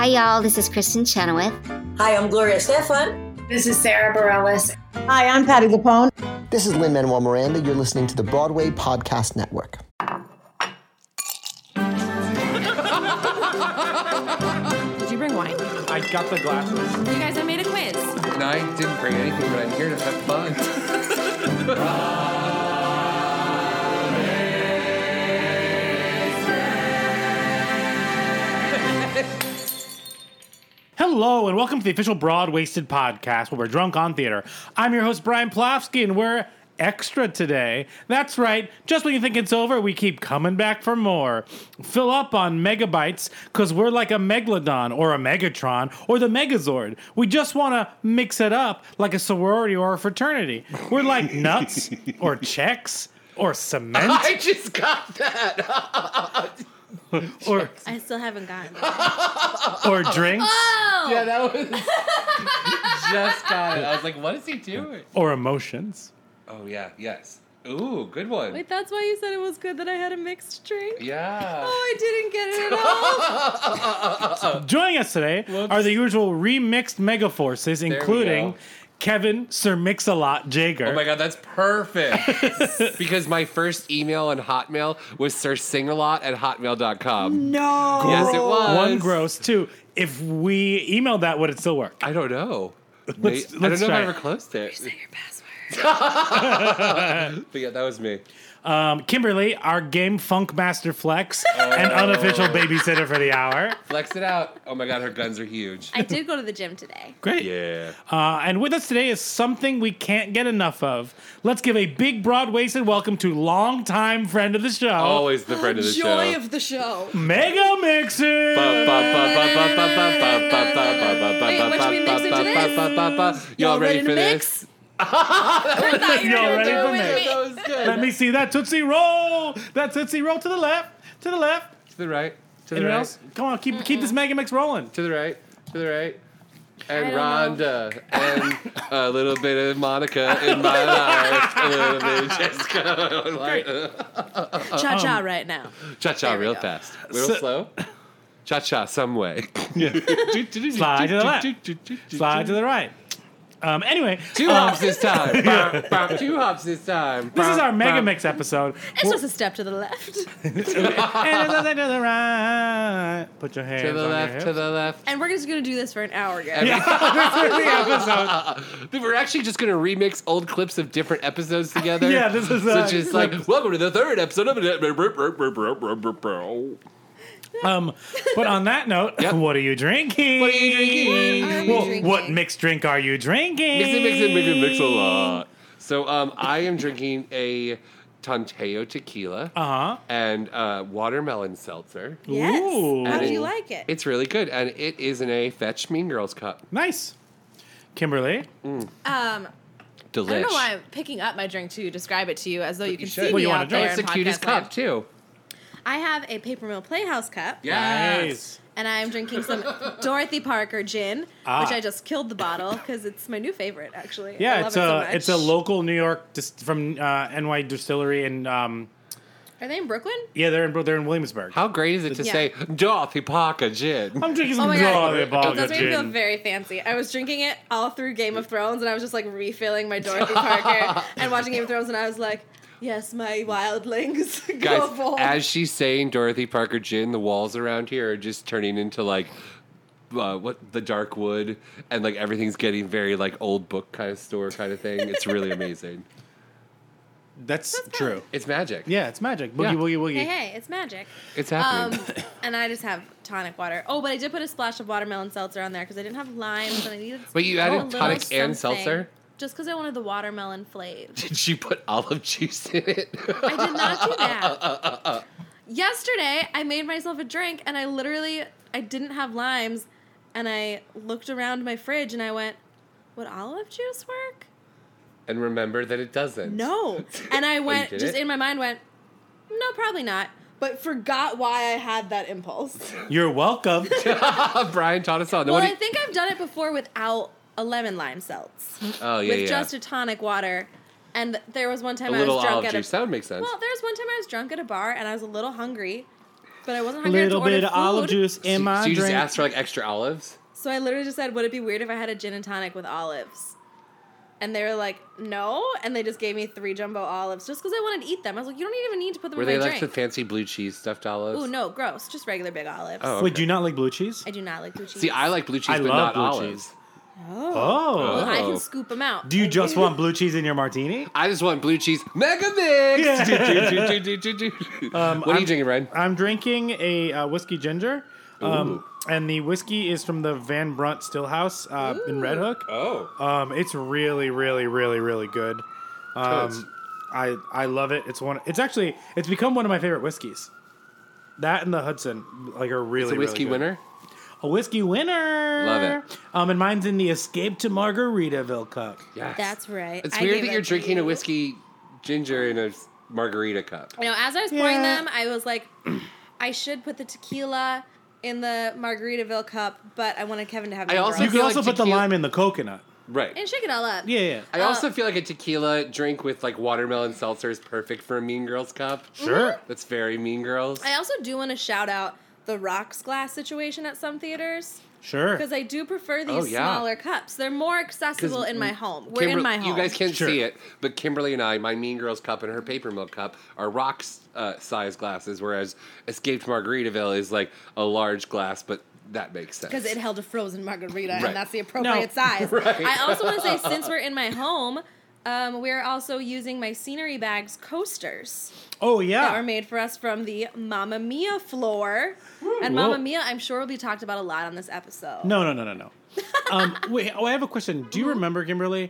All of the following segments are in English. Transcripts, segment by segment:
Hi, y'all. This is Kristen Chenoweth. Hi, I'm Gloria Stefan. This is Sarah Bareilles. Hi, I'm Patti LuPone. This is Lin-Manuel Miranda. You're listening to the Broadway Podcast Network. Did you bring wine? I got the glasses. You guys, I made a quiz. And I didn't bring anything, but I'm here to have fun. Hello, and welcome to the official Broad Wasted podcast, where we're drunk on theater. I'm your host, Brian Plofsky, and we're extra today. That's right. Just when you think it's over, we keep coming back for more. Fill up on megabytes, because we're like a Megalodon, or a Megatron, or the Megazord. We just want to mix it up like a sorority or a fraternity. We're like nuts, or checks, or cement. I just got that. or I still haven't gotten it. or drinks. Oh! Yeah, that was just got it. I was like, what is he doing? Or emotions. Oh, yeah, yes. Ooh, good one. Wait, that's why you said it was good that I had a mixed drink? Yeah. Oh, I didn't get it at all. Joining us today are the usual remixed megaforces, we including go. Kevin Sir Mix-a-Lot Jager. Oh my god, that's perfect. Because my first email on Hotmail was sirsingalot@hotmail.com. No. Yes, it was. One, gross. Two, if we emailed that, would it still work? I don't know. Let's I don't know if try I it. ever closed it. Say your password. But yeah, that was me. Kimberly, our game funk master flex and unofficial babysitter for the hour. Flex it out. Oh my god, her guns are huge. I did go to the gym today. Great. Yeah. And with us today is something we can't get enough of. Let's give a big, broad-waisted welcome to longtime friend of the show, Always the friend of the Joy show. of the show. Mega Mixer. Wait, what should we mix into this? Y'all ready for mix? this? I thought you were Y'all gonna ready do for it with mix? me. That was good. Let me see that Tootsie Roll. That Tootsie Roll to the left. To the left. To the right. To the Anyone right. else? Come on, keep this Mega Mix rolling. To the right. To the right. I And don't know. Rhonda. And a little bit of Monica in my life. A little bit of Jessica. Cha-cha right now. Cha-cha There we real go. fast. Real So- slow. Cha-cha some way. Slide to the left. Slide to the right. Anyway, 2 hops this time. 2 hops this time. this is our Mega Mix episode. It's just a step to the left. And to the right. Put your hands To the on left, your to hips. the left. And we're just going to do this for an hour, guys. We're actually just going to remix old clips of different episodes together. Yeah, this is So just like, clips. welcome to the 3rd episode of But on that note, Yep. what are you drinking? What are you drinking? Well, what mixed drink are you drinking? Mix a lot. So I am drinking a Tanteo tequila and watermelon seltzer. Yes. Ooh. How do And you like it? It's really good, and it is in a Fetch Mean Girls cup. Nice. Kimberly? Delish. I don't know why I'm picking up my drink to describe it to you as though you can should. see Well, me you wanna out there It's in the cutest podcast cup, land. too. I have a Paper Mill Playhouse cup. Nice. And I'm drinking some Dorothy Parker gin, which I just killed the bottle because it's my new favorite, actually. I Yeah, love it's it so a much. it's a local New York from NY distillery, and Are they in Brooklyn? yeah, they're in Williamsburg. How great is it to Yeah. say Dorothy Parker gin? I'm drinking Oh some my god, Dorothy it Parker does make me feel gin. very fancy. I was drinking it all through Game of Thrones, and I was just like refilling my Dorothy Parker and watching Game of Thrones, and I was like, yes, my wildlings, go Guys, forth. as she's saying Dorothy Parker gin, the walls around here are just turning into like the dark wood, and like everything's getting very like old book kind of store kind of thing. It's really amazing. That's true. It's magic. Yeah, it's magic. Boogie, Yeah. woogie, woogie. Hey, it's magic. It's happening. And I just have tonic water. Oh, but I did put a splash of watermelon seltzer on there because I didn't have limes and I needed. Wait, you a added little tonic and something. seltzer? Just because I wanted the watermelon flavor. Did she put olive juice in it? I did not do that. Yesterday, I made myself a drink, and I didn't have limes, and I looked around my fridge, and I went, would olive juice work? And remember that it doesn't. No. And I went, did just it? in my mind went, no, probably not. But forgot why I had that impulse. You're welcome. Brian taught us all. Well, I think I've done it before without a lemon lime seltz. Oh, yeah, With just a tonic water. And there was one time a I little was drunk olive at juice. That would make sense. Well, there was one time I was drunk at a bar and I was a little hungry. but I wasn't A hungry little to order bit of olive food. juice in So my you just drink. asked for like extra olives? So I literally just said, would it be weird if I had a gin and tonic with olives? And they were like, no. And they just gave me 3 jumbo olives just because I wanted to eat them. I was like, you don't even need to put them Were in they my like the drink. fancy blue cheese stuffed olives? Ooh, no, gross. Just regular big olives. Oh, Wait, okay. do you not like blue cheese? I do not like blue cheese. See, I like blue cheese, I but love not blue olives. cheese. Well, Oh. I Oh. can scoop them out. Do you just want blue cheese in your martini? I just want blue cheese mega mix. What are you drinking, Ryan? I'm drinking a whiskey ginger. And the whiskey is from the Van Brunt Stillhouse in Red Hook. Oh, It's really, really, really, really good. totes. I love it. It's become one of my favorite whiskeys. That and the Hudson are really, It's a whiskey really good. winner. A whiskey winner. Love it. And mine's in the Escape to Margaritaville cup. Yes. That's right. It's I weird gave that you're it to drinking a you. whiskey ginger in a margarita cup. You know, as I was pouring Yeah. them, I was like, I should put the tequila in the Margaritaville cup, but I wanted Kevin to have I Mean also You Girls. can feel also like put the tequila- lime in the coconut. Right. And shake it all up. Yeah. I also feel like a tequila drink with like watermelon seltzer is perfect for a Mean Girls cup. Sure. That's very Mean Girls. I also do want to shout out the rocks glass situation at some theaters Sure. because I do prefer these Oh, yeah. smaller cups. They're more accessible 'Cause in my home. We're in my home. You guys can't Sure. see it, but Kimberly and I, my Mean Girls cup and her Paper Milk cup, are rocks size glasses, whereas Escaped Margaritaville is like a large glass, but that makes sense. because it held a frozen margarita, Right. and that's the appropriate No. size. Right. I also want to say, since we're in my home, we're also using my Scenery Bags coasters Oh, that yeah. were made for us from the Mamma Mia floor. And Whoa. Mamma Mia, I'm sure, will be talked about a lot on this episode. No. Wait, I have a question. Do you remember, Kimberly?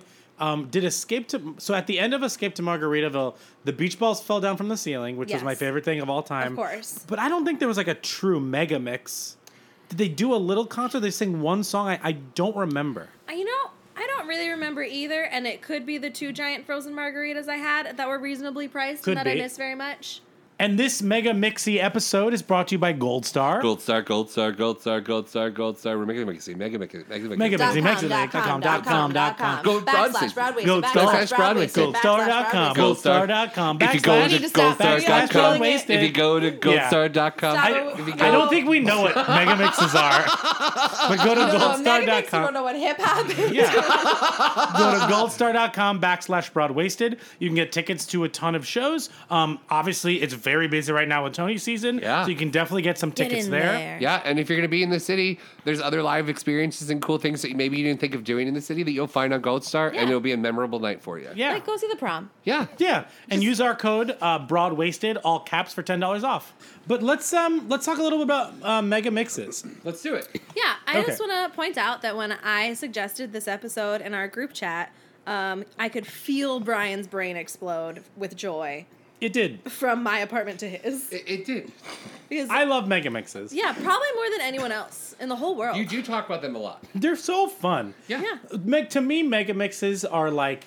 So at the end of Escape to Margaritaville, the beach balls fell down from the ceiling, which was Yes. my favorite thing of all time. Of course. But I don't think there was like a true mega mix. Did they do a little concert? They sing one song? I don't remember. You know, I don't really remember either, and it could be the 2 giant frozen margaritas I had that were reasonably priced Could and that I be. missed very much. And this mega mixy episode is brought to you by Gold Star. Gold Star, Gold Star, Gold Star, Gold Star, Gold Star. We're making it, Mega Mixy. Mega Mixy, Mexilink.com. Go Broadway. Gold Star, Broadway. Goldstar.com. Goldstar. Goldstar.com. If you go I need to to stop. goldstar.com, Wasted. if you go to goldstar.com, Stop. if you I go, don't think we know what mega mixes are, but go to You don't goldstar.com. know what hip hop is. Yeah. Go to goldstar.com/broadwasted. You can get tickets to a ton of shows. Obviously, it's very busy right now with Tony season. Yeah. So you can definitely get some Get tickets in there. there. yeah, and if you're going to be in the city, there's other live experiences and cool things that maybe you didn't think of doing in the city that you'll find on Gold Star, Yeah. and it'll be a memorable night for you. Yeah. Like, go see the prom. Yeah. Yeah. And use our code broadwasted, all caps, for $10 off. But let's talk a little bit about mega mixes. Let's do it. Yeah, I Okay. just want to point out that when I suggested this episode in our group chat, I could feel Brian's brain explode with joy It did. from my apartment to his. It did. Because, I love mega mixes. yeah, probably more than anyone else in the whole world. You do talk about them a lot. They're so fun. Yeah. To me, mega mixes are like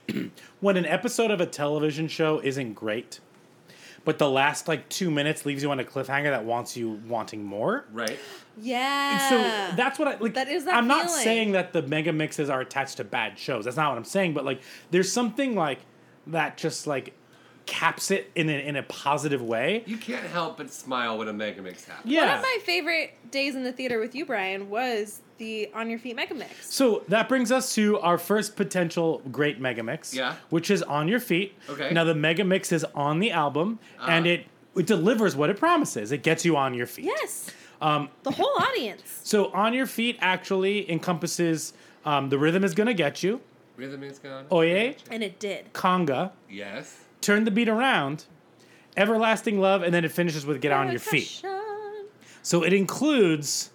when an episode of a television show isn't great, but the last 2 minutes leaves you on a cliffhanger that wants you wanting more. Right. Yeah. So that's what I like. That is that I'm not feeling. saying that the mega mixes are attached to bad shows. That's not what I'm saying. But there's something that just caps it in a positive way. You can't help but smile when a mega mix happens. Yeah. One of my favorite days in the theater with you, Brian, was the On Your Feet Mega Mix. So that brings us to our first potential great mega mix. Yeah. Which is On Your Feet. Okay. Now the mega mix is on the album, and it delivers what it promises. It gets you on your feet. Yes. The whole audience. So On Your Feet actually encompasses The Rhythm Is Gonna Get You, Rhythm is gone. Oye, And it did. Conga, Yes. Turn the Beat Around, Everlasting Love, and then it finishes with Get On Your Feet. Percussion. So it includes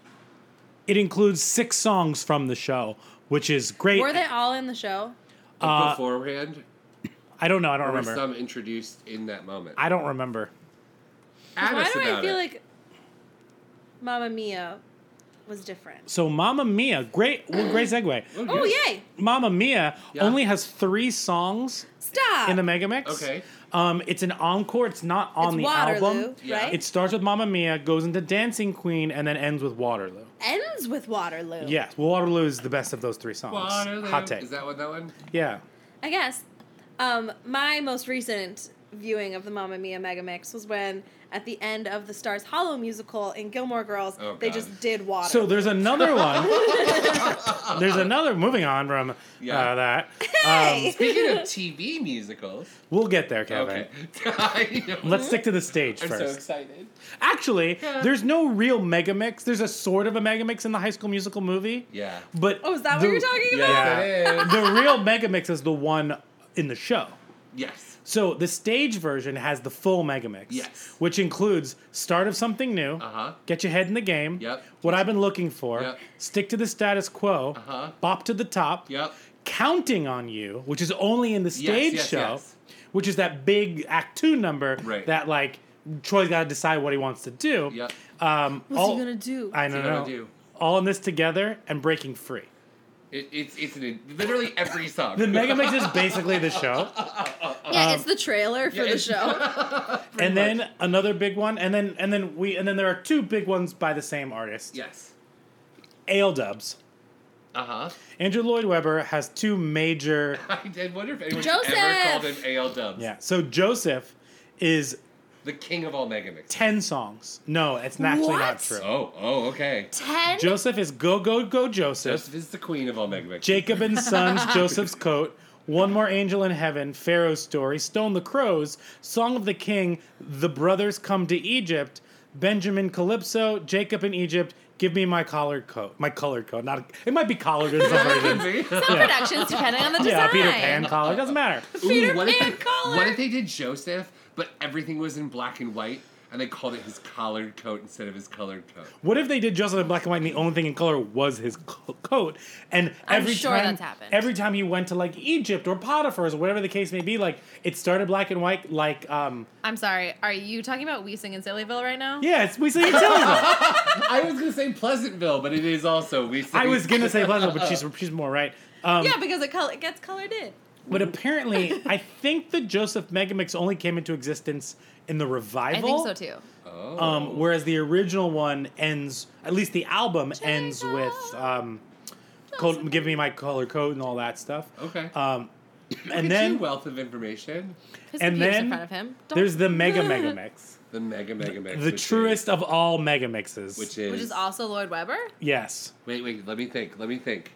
6 songs from the show, which is great. Were they all in the show? Beforehand, I don't know. I don't or were remember. some introduced in that moment? I don't remember. Ask Why us do I about feel it. like Mamma Mia was different? So Mamma Mia, great segue. Oh, yay! Mamma Mia Yeah. only has 3 songs Stop! in the mega mix. Okay. It's an encore. It's not on It's the Waterloo, album. Yeah. right? It starts with Mamma Mia, goes into Dancing Queen, and then ends with Waterloo. Ends with Waterloo. Yes, Waterloo is the best of those 3 songs. Waterloo. Hot take. Is that what that one? Yeah. I guess. My most recent viewing of the Mamma Mia Megamix was when, at the end of the Stars Hollow musical in Gilmore Girls, they just did water. So there's another one. Moving on from that. Speaking of TV musicals. We'll get there, Kevin. Okay. Let's stick to the stage I'm first. so excited. Actually, there's no real Megamix. There's a sort of a Megamix in the High School Musical movie. Yeah. But Oh, is that what you're talking about? Yeah. The real Megamix is the one in the show. Yes. So the stage version has the full Megamix. Yes. Which includes start of something new, get your head in the game, what I've been looking for, stick to the status quo, bop to the top, counting on you, which is only in the stage show, which is that big Act 2 number that, like, Troy's got to decide what he wants to do. What's he going to do? I don't know. All in this together and breaking free. It's in literally every song. The Megamix is basically the show. Yeah, it's the trailer for the show. And then another big one, and then there are two big ones by the same artist. Yes. A.L. Dubs. Andrew Lloyd Webber has two major. I did wonder if anyone Joseph! ever called him A.L. Dubs. Yeah. So Joseph is the king of all Megamix. 10 songs. No, it's actually not true. Oh, okay. 10? Joseph is Go Go Go Joseph. Joseph is the queen of all Megamix. Jacob and Sons, Joseph's Coat, One More Angel in Heaven, Pharaoh's Story, Stone the Crows, Song of the King, The Brothers Come to Egypt, Benjamin Calypso, Jacob in Egypt, Give Me My Colored Coat. My colored coat. It might be collared in some versions. Some productions, depending on the design. Yeah, Peter Pan collar. Doesn't matter. What if they did Joseph, but everything was in black and white, and they called it his collared coat instead of his colored coat? What if they did Joseph in black and white, and the only thing in color was his coat? And every sure time, that's happened. Every time he went to like Egypt or Potiphar's or whatever the case may be, like it started black and white. Like I'm sorry. Are you talking about We Sing in Sillyville right now? yeah, we sing in Sillyville. I was gonna say Pleasantville, but it is also We Sing. I was gonna say Pleasantville, but she's more right. Yeah, because it gets colored in. But apparently, I think the Joseph Megamix only came into existence in the revival. I think so too. Whereas the original one ends, at least the album ends with Give Me My Color Coat and all that stuff. Okay. And then wealth of information. His and computer's then in front of him. there's the Megamix. The Megamix. The truest of all Megamixes. Which Which is also Lloyd Webber? Yes. Wait, let me think.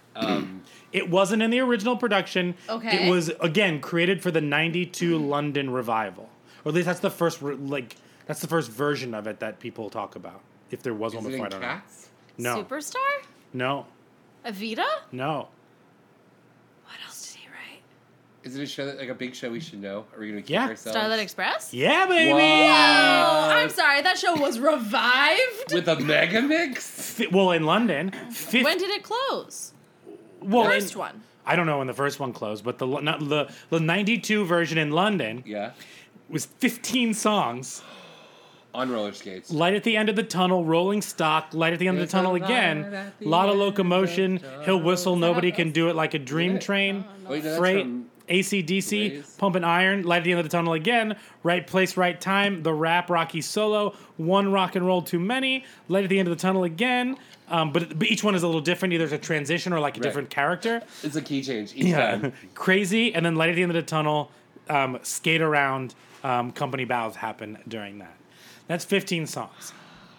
It wasn't in the original production. Okay. It was, again, created for the 92 London revival. Or at least that's the first, that's the first version of it that people talk about. If there was one Is it before, I in don't know. Cats? No. Superstar? No. Evita? No. What else did he write? Is it a show like a big show we should know? Are we gonna keep Yeah. ourselves? Starlight Express? Yeah, baby! Oh, I'm sorry. That show was revived? With a Megamix? Well, in London. When did it close? Well, First one. I don't know when the first one closed, but the 92 version in London Yeah. was 15 songs. On roller skates. Light at the end of the tunnel, rolling stock, light at the end of the tunnel again, lot of locomotion, he'll whistle, nobody can do it like a dream train, Wait, no, that's freight, from AC/DC, Waze. pumping iron, light at the end of the tunnel again, right place, right time, the rap, Rocky solo, one rock and roll too many, light at the end of the tunnel again, but each one is a little different, either it's a transition or like a different character. It's a key change each time. Crazy, and then light at the end of the tunnel, skate around, company bows happen during that. That's 15 songs.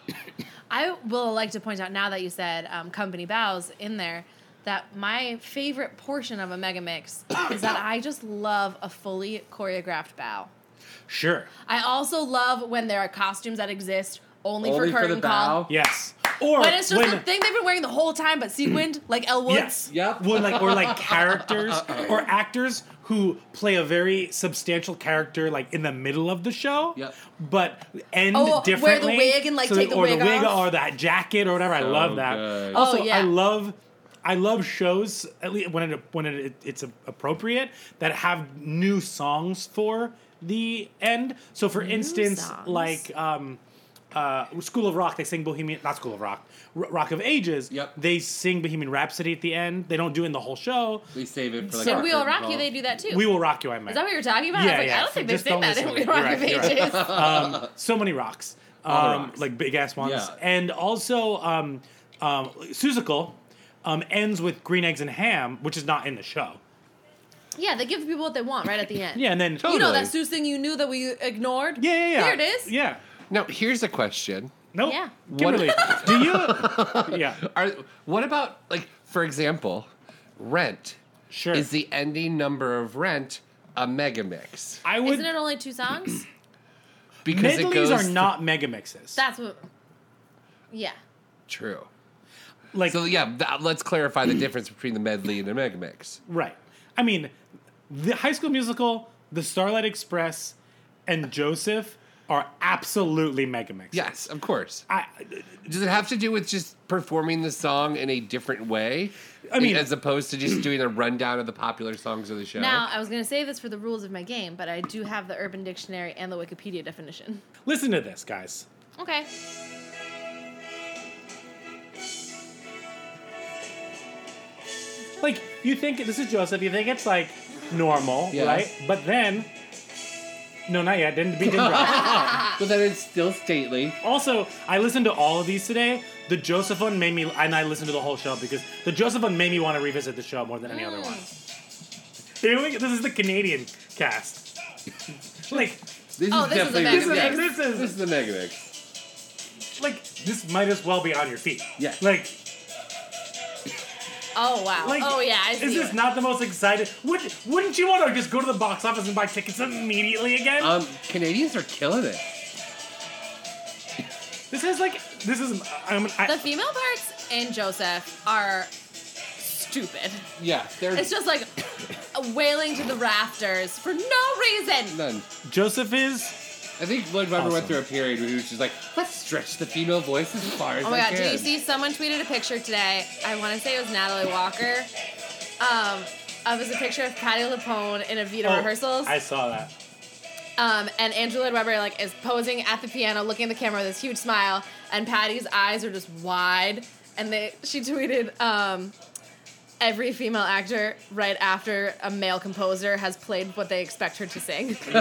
I will like to point out now that you said company bows in there that my favorite portion of a Megamix is that I just love a fully choreographed bow. Sure. I also love when there are costumes that exist only for Only for curtain the bow? call. Yes. Or When it's just the thing they've been wearing the whole time but sequined, like Elle Woods. Yes. Yep. Well, like characters or actors who play a very substantial character like in the middle of the show. Yep. But end wear the differently. wig and, like, take the wig off. or that jacket or whatever. I love that. good. Also, Oh, yeah. I love shows at least when it's appropriate that have new songs for the end. So for instance, songs? like School of Rock, they sing Bohemian, not School of Rock, Rock of Ages. Yep. They sing Bohemian Rhapsody at the end. They don't do it in the whole show. They save it for like In We Will curtain Rock call. You, they do that too. We Will Rock You, I meant. Is that what you're talking about? Yeah, I was like, yeah. I don't think they Just say don't that in listen We to Will me. Rock of You're right, Ages. So many rocks. All the rocks. Like big ass ones. Yeah. And also Seussical ends with Green Eggs and Ham, which is not in the show. Yeah, they give people what they want right at the end. Yeah, and then You know Totally. that Seuss thing you knew that we ignored? yeah. Here it is. Yeah. Now, here's a question. Nope. Yeah. Kimberly, do you? Yeah. What about, like, for example, Rent? Sure. Is the ending number of Rent a mega mix? I would. Isn't it only 2 songs? Because it Medleys goes are not mega mixes. That's what. Yeah. true. like So yeah, let's clarify the difference between the medley and the mega mix. right. I mean, the High School Musical, the Starlight Express, and Joseph are absolutely mega mixes. Yes, of course. I, Does it have to do with just performing the song in a different way? I mean- as opposed to just doing a rundown of the popular songs of the show? Now, I was going to save this for the rules of my game, but I do have the Urban Dictionary and the Wikipedia definition. listen to this, guys. Okay. Like, you think this is Joseph, you think it's like normal, Yes. right? But then, no, not yet. Didn't drop. But then it's still stately. Also, I listened to all of these today. The Joseph one made me, and I listened to the whole show because the Joseph one made me want to revisit the show more than any other one. This is the Canadian cast. Like, This Oh, is this is a definitely mega yes, mix. This is the mega mix. like this might as well be on your feet. Yeah. Like, Oh, wow. like, Oh, yeah, I see is this it. not the most excited? Wouldn't you want to just go to the box office and buy tickets immediately again? Canadians are killing it. This is. The female parts in Joseph are stupid. Yeah, they're It's just like wailing to the rafters for no reason. none. Joseph is. I think Lloyd Webber Awesome. went through a period where he was just like, let's stretch the female voice as far as Oh my I god, can. did you see someone tweeted a picture today? I want to say it was Natalie Walker. It was a picture of Patti LuPone in Evita rehearsals. I saw that. And Andrew Lloyd Webber like is posing at the piano, looking at the camera with this huge smile, and Patty's eyes are just wide. And she tweeted, every female actor right after a male composer has played what they expect her to sing. And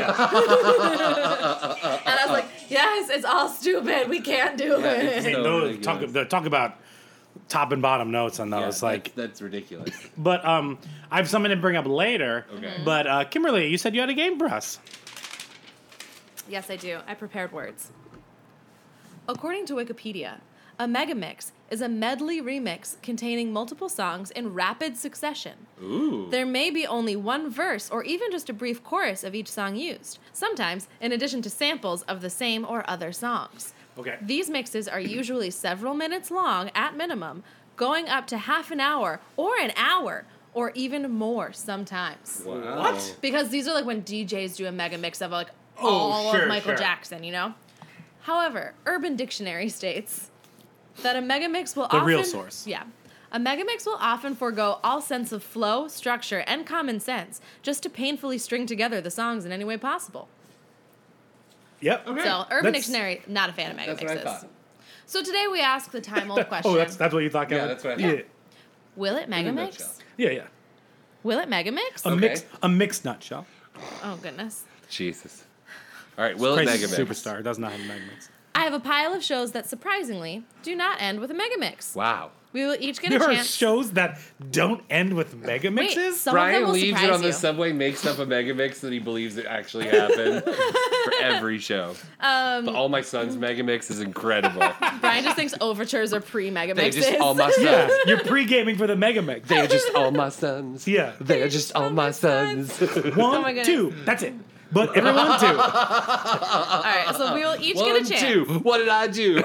I was like, yes, it's all stupid. We can't do Yeah, it. it's I mean, so ridiculous. talk about top and bottom notes on Yeah, those. Like, that's ridiculous. but I have something to bring up later. Okay. But Kimberly, you said you had a game for us. Yes, I do. I prepared words. According to Wikipedia, a megamix is a medley remix containing multiple songs in rapid succession. Ooh. There may be only one verse or even just a brief chorus of each song used, sometimes in addition to samples of the same or other songs. Okay. These mixes are usually several minutes long at minimum, going up to half an hour or an hour or even more sometimes. Wow. What? Because these are like when DJs do a mega mix of like Oh, all sure, of Michael sure. Jackson, you know? However, Urban Dictionary states that a megamix will The often... real source. Yeah. A megamix will often forego all sense of flow, structure, and common sense just to painfully string together the songs in any way possible. Yep. Okay. So, Urban That's- Dictionary, not a fan of That's what I megamixes. thought. So today we ask the time-old question. Oh, that's what you thought, Kevin? Yeah, that's what I Yeah, thought. Will it In a megamix? nutshell. yeah. Will it megamix? Okay. A mixed nutshell. Oh, goodness. Jesus. All right, will it Crazy mega mix? superstar does not have a mega mix. I have a pile of shows that surprisingly do not end with a megamix. Wow. We will each get a There are chance. shows that don't end with mega Wait, mixes. some of them Brian will leaves it surprise on the you. subway, makes up a mega mix that he believes it actually happened for every show. The All My Sons mega mix is incredible. Brian just thinks overtures are pre-mega They mixes. just all my Yeah, sons. you're pre-gaming for the mega mix. They're just all my sons. Yeah. They're just all my sons. One, my goodness. two. That's it. But everyone two. All right, so we will each get a One, chance. two. What did I do?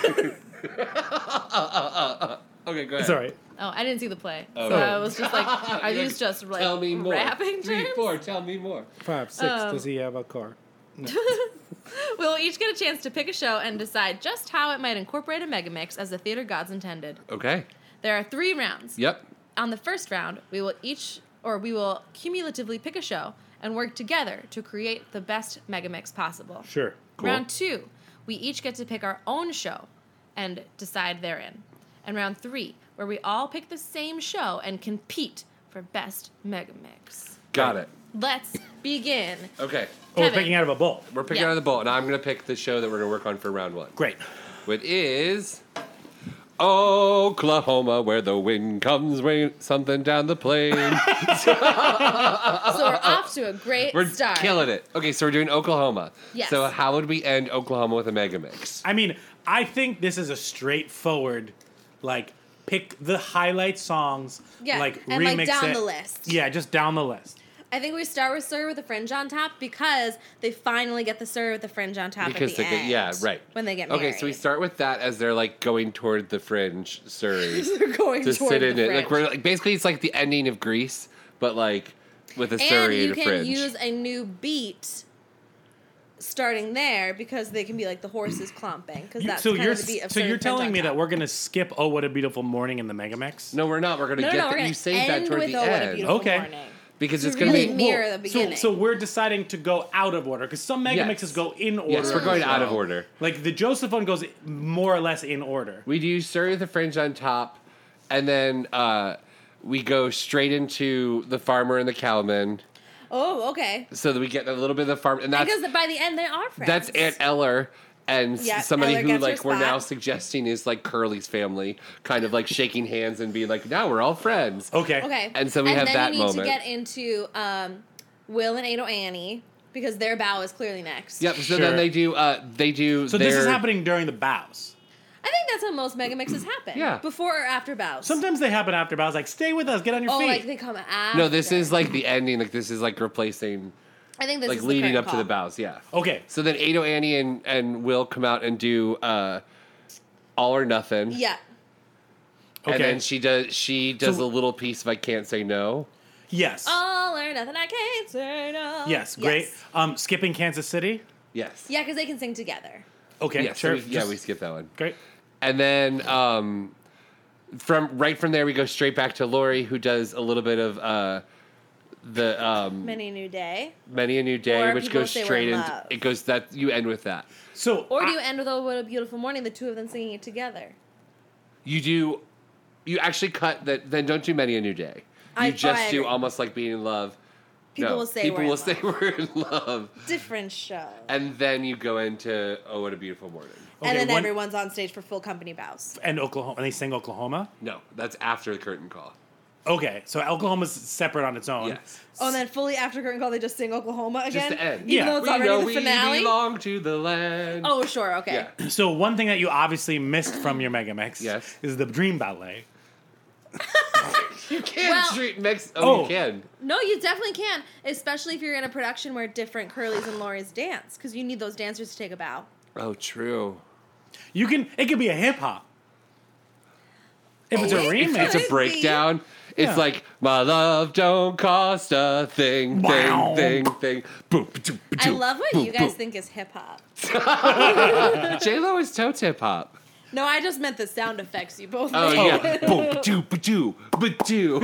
Okay, go ahead. Sorry. Oh, I didn't see the play. So Okay. I was just like, are You're these just like Tell me more. rapping 3, terms? 4, tell me more. 5, 6. Does he have a car? We will each get a chance to pick a show and decide just how it might incorporate a megamix as the theater gods intended. Okay. There are 3 rounds. Yep. On the first round, we will cumulatively pick a show and work together to create the best megamix possible. Sure. Cool. Round 2, we each get to pick our own show and decide therein. And round 3, where we all pick the same show and compete for best megamix. Got it. Let's begin. Okay. Oh, we're Kevin. picking out of a bowl. We're picking Yeah. out of the bowl, and I'm going to pick the show that we're going to work on for round 1. Great. Which is Oklahoma, where the wind comes, rain something down the plain. So we're off to a great We're start. killing it. Okay, so we're doing Oklahoma. Yes. So how would we end Oklahoma with a mega mix? I mean, I think this is a straightforward, like, pick the highlight songs, Yeah, like, and, like, remix down it. the list. Yeah, just down the list. I think we start with Sir with the fringe on top because they finally get the Sir with the fringe on top Because at the they get, end. yeah, right. When they get married. Okay, so we start with that as they're like going toward the fringe, Surrey. They're going to toward sit the in it. fringe. Like we're like basically it's like the ending of Grease, but like with a and Surrey you and a can fringe. use a new beat starting there because they can be like the horses clomping because that's so kind you're of the beat of so Sir you're with the fringe telling on me top. that we're gonna skip "Oh What a Beautiful Morning" in the Megamix? No, we're not. We're gonna No, get no, that. we're gonna You save that end toward with the "Oh, What a end Beautiful Okay. Morning." because to it's gonna really be. mirror the beginning. So we're deciding to go out of order because some Megamixes Yes. go in order. Yes, we're going out of So, order. Like the Joseph one goes more or less in order. We do Surrey with the fringe on top, and then we go straight into the farmer and the cowman, Oh, okay. so that we get a little bit of the farm, and that's Because by the end they are friends. that's Aunt Eller. And Yeah, somebody Eller who gets her like we're now spot. suggesting is like Curly's family, kind of like shaking hands and being like, now we're all friends. Okay. Okay. And so we have then that you need moment. to get into Will and Ado Annie because their bow is clearly next. Yep. So Sure. then they do. So this is happening during the bows. I think that's how most mega mixes happen. Yeah. Before or after bows. Sometimes they happen after bows. Like, stay with us, get on your Oh, feet. like they come after. No, this is like the ending. Like this is like replacing, I think this like is the leading curtain up to call. the bows. Yeah. Okay. So then Ado, Annie, and Will come out and do All or Nothing. Yeah. And Okay. then she does a little piece of I Can't Say No. Yes. All or nothing, I can't say no. Yes. Great. Skipping Kansas City. Yes. Yeah, because they can sing together. Okay. Yeah. Sure. So we skip that one. Great. And then from there we go straight back to Lori, who does a little bit of the Many a New Day. Many a New Day, Or which People goes Say We're straight in into Love. it goes that you end with that. So. Or do you end with Oh What a Beautiful Morning, the two of them singing it together? You actually cut that. Then don't do Many a New Day. You I just do agree. almost like Being in Love. People No, will say people we're in will say love. we're in love, Different show. and then you go into Oh What a Beautiful Morning. And then one- everyone's on stage for full company bows. And Oklahoma. And they sing Oklahoma. No, that's after the curtain call. Okay. So Oklahoma's separate on its own. Yes. Oh, and then fully after curtain call, they just sing Oklahoma again? Just the end. Even Yeah. though it's We already know the we finale? belong to the land. Oh, sure, okay. Yeah. So one thing that you obviously missed from your Megamix Yes. is the Dream Ballet. You can't Well- treat mix. Oh. You can. No, you definitely can, especially if you're in a production where different Curlys and Lori's dance, because you need those dancers to take a bow. Oh, true. You can. It could be a hip hop. If it's a It remix. It's a Could breakdown. It's Yeah. like my love don't cost a thing, Wow. thing. Boom, ba-doom, I ba-doom, love what boom, you guys think is hip hop. boom. J-Lo is toe tip hop. No, I just meant the sound effects you both Oh made. yeah. Boom, ba-doo, ba-doo, ba-doo.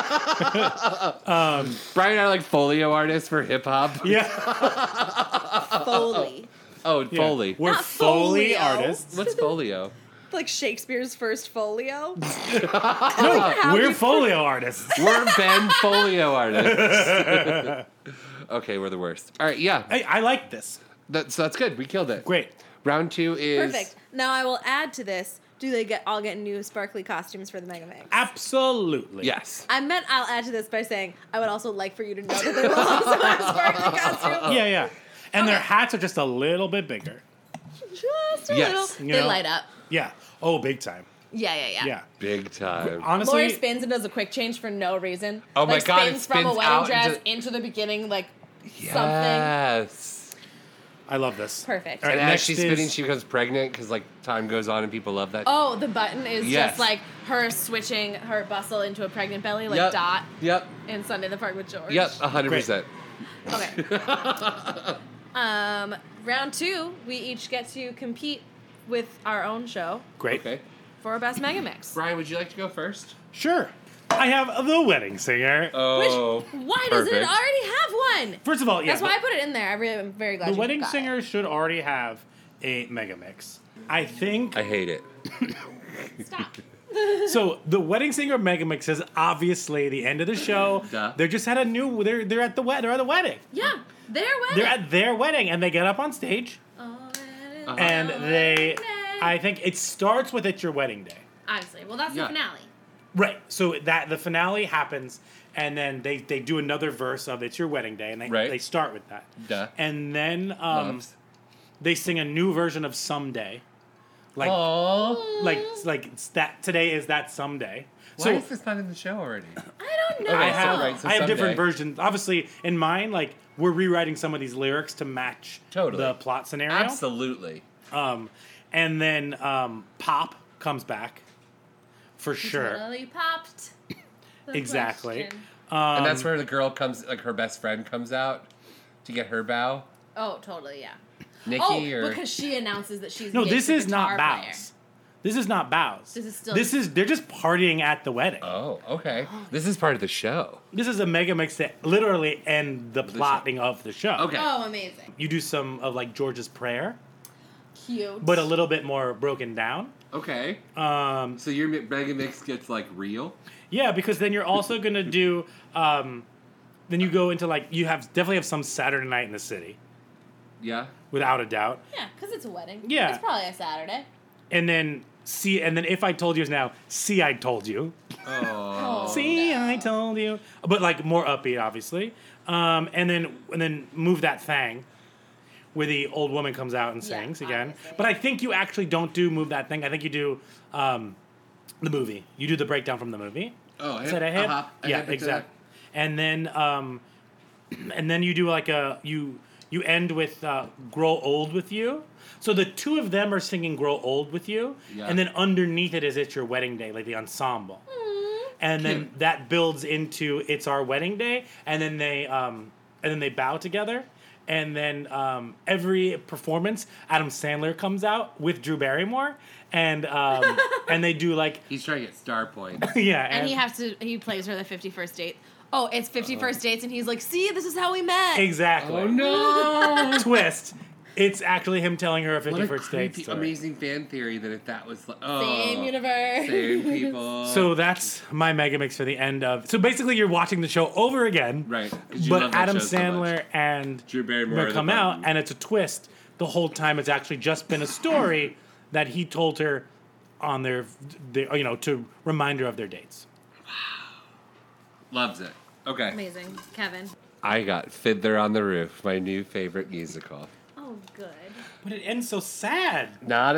Brian and I are like folio artists for hip hop. Yeah. Foley. Oh, Yeah. Foley. We're Not Foley folio. artists. What's folio? Like Shakespeare's first folio. No, we're folio artists. We're Ben Folio artists. Okay, we're the worst. All right, yeah. I like this. So that's good. We killed it. Great. Round 2 is Perfect. Now I will add to this. Do they all get new sparkly costumes for the Mega Mix? Absolutely. Yes. I meant I'll add to this by saying I would also like for you to know that they will also have sparkly costumes. Yeah, yeah. And their hats are just a little bit bigger. Just a Yes. little. You They know? light up. Yeah. Oh, big time. Yeah. Yeah. Big time. Honestly, Lori spins and does a quick change for no reason. Oh my like, God, it Spins from a spins wedding out dress into- into the beginning, like something. Yes. I love this. Perfect. All right, And as next she's is- spinning, she becomes pregnant because like time goes on and people love that. Oh, the button is Yes. just like her switching her bustle into a pregnant belly, like Yep. Dot Yep. in Sunday in the Park with George. Yep. 100%. Okay. Round 2, we each get to compete with our own show Great. Okay. for best Mega Mix. Brian, would you like to go first? Sure. I have the wedding singer. Oh. Why doesn't it Perfect. already have one? First of all, yeah. That's why I put it in there. I'm very glad the you wedding got it. singer should already have a mega mix. I think I hate it. Stop. so. The wedding singer mega mix is obviously the end of the show. Duh. They just had a new. They're at the wedding. Yeah, their wedding. They're at their wedding, and they get up on stage, Oh, and they. I think it starts with "It's Your Wedding Day." Obviously. Well, that's Yeah. the finale. Right. So that the finale happens, and then they do another verse of "It's Your Wedding Day," and they start with that. Duh. And then Loves. they sing a new version of "Someday," like Aww. like it's that today is that someday. Why is this not in the show already? I don't know. Okay, I have right, so I have different someday. versions. Obviously, in mine, like we're rewriting some of these lyrics to match Totally. the plot scenario. Absolutely. And then Pop comes back for sure. Totally popped. the Exactly. question. And that's where the girl comes, like her best friend comes out to get her bow. Oh, totally, yeah. Nikki or because she announces that she's No, engaged this to a is not guitar player. bows. This is not bows. This is still- they're just partying at the wedding. Oh, okay. This is part of the show. This is a mega mix that literally end the plotting of the show. Okay. Oh, amazing. You do some of like George's prayer, Cute. but a little bit more broken down. Okay. So your mega mix gets like real. Yeah, because then you're also gonna do. Then you go into like you definitely have some Saturday night in the city, Yeah. without a doubt. Yeah, because it's a wedding. Yeah. It's probably a Saturday. And then if I told you is now, see, I told you. Oh. See, I told you. But like more upbeat, obviously. And then move that thing, where the old woman comes out and Yeah, sings again. obviously. But I think you actually don't do move that thing. I think you do the movie. You do the breakdown from the movie. Oh, Is that a hip? Uh-huh. A Yeah, hip into exactly. And then you do like you end with "Grow Old with You." So the two of them are singing "Grow Old with You," Yeah. and then underneath it is "It's Your Wedding Day," like the ensemble. And then Cute. that builds into "It's Our Wedding Day," and then they bow together. And then every performance, Adam Sandler comes out with Drew Barrymore, and they do like He's trying to get star points. yeah, And he plays her the 51st date. Oh, it's 51st dates, and he's like, see, this is how we met. exactly. Oh no! Twist. It's actually him telling her a What a 51st date creepy, story. amazing fan theory that if that was like, Same universe. same people. So that's my mega mix for the end of. So basically, you're watching the show over again, right, 'cause you but love that Adam show so much. Sandler and Drew Barrymore are the come out, button. and it's a twist. The whole time, it's actually just been a story that he told her on their to remind her of their dates. Loves it. Okay. Amazing. Kevin. I got Fiddler on the Roof, my new favorite musical. Oh, good. But it ends so sad. Not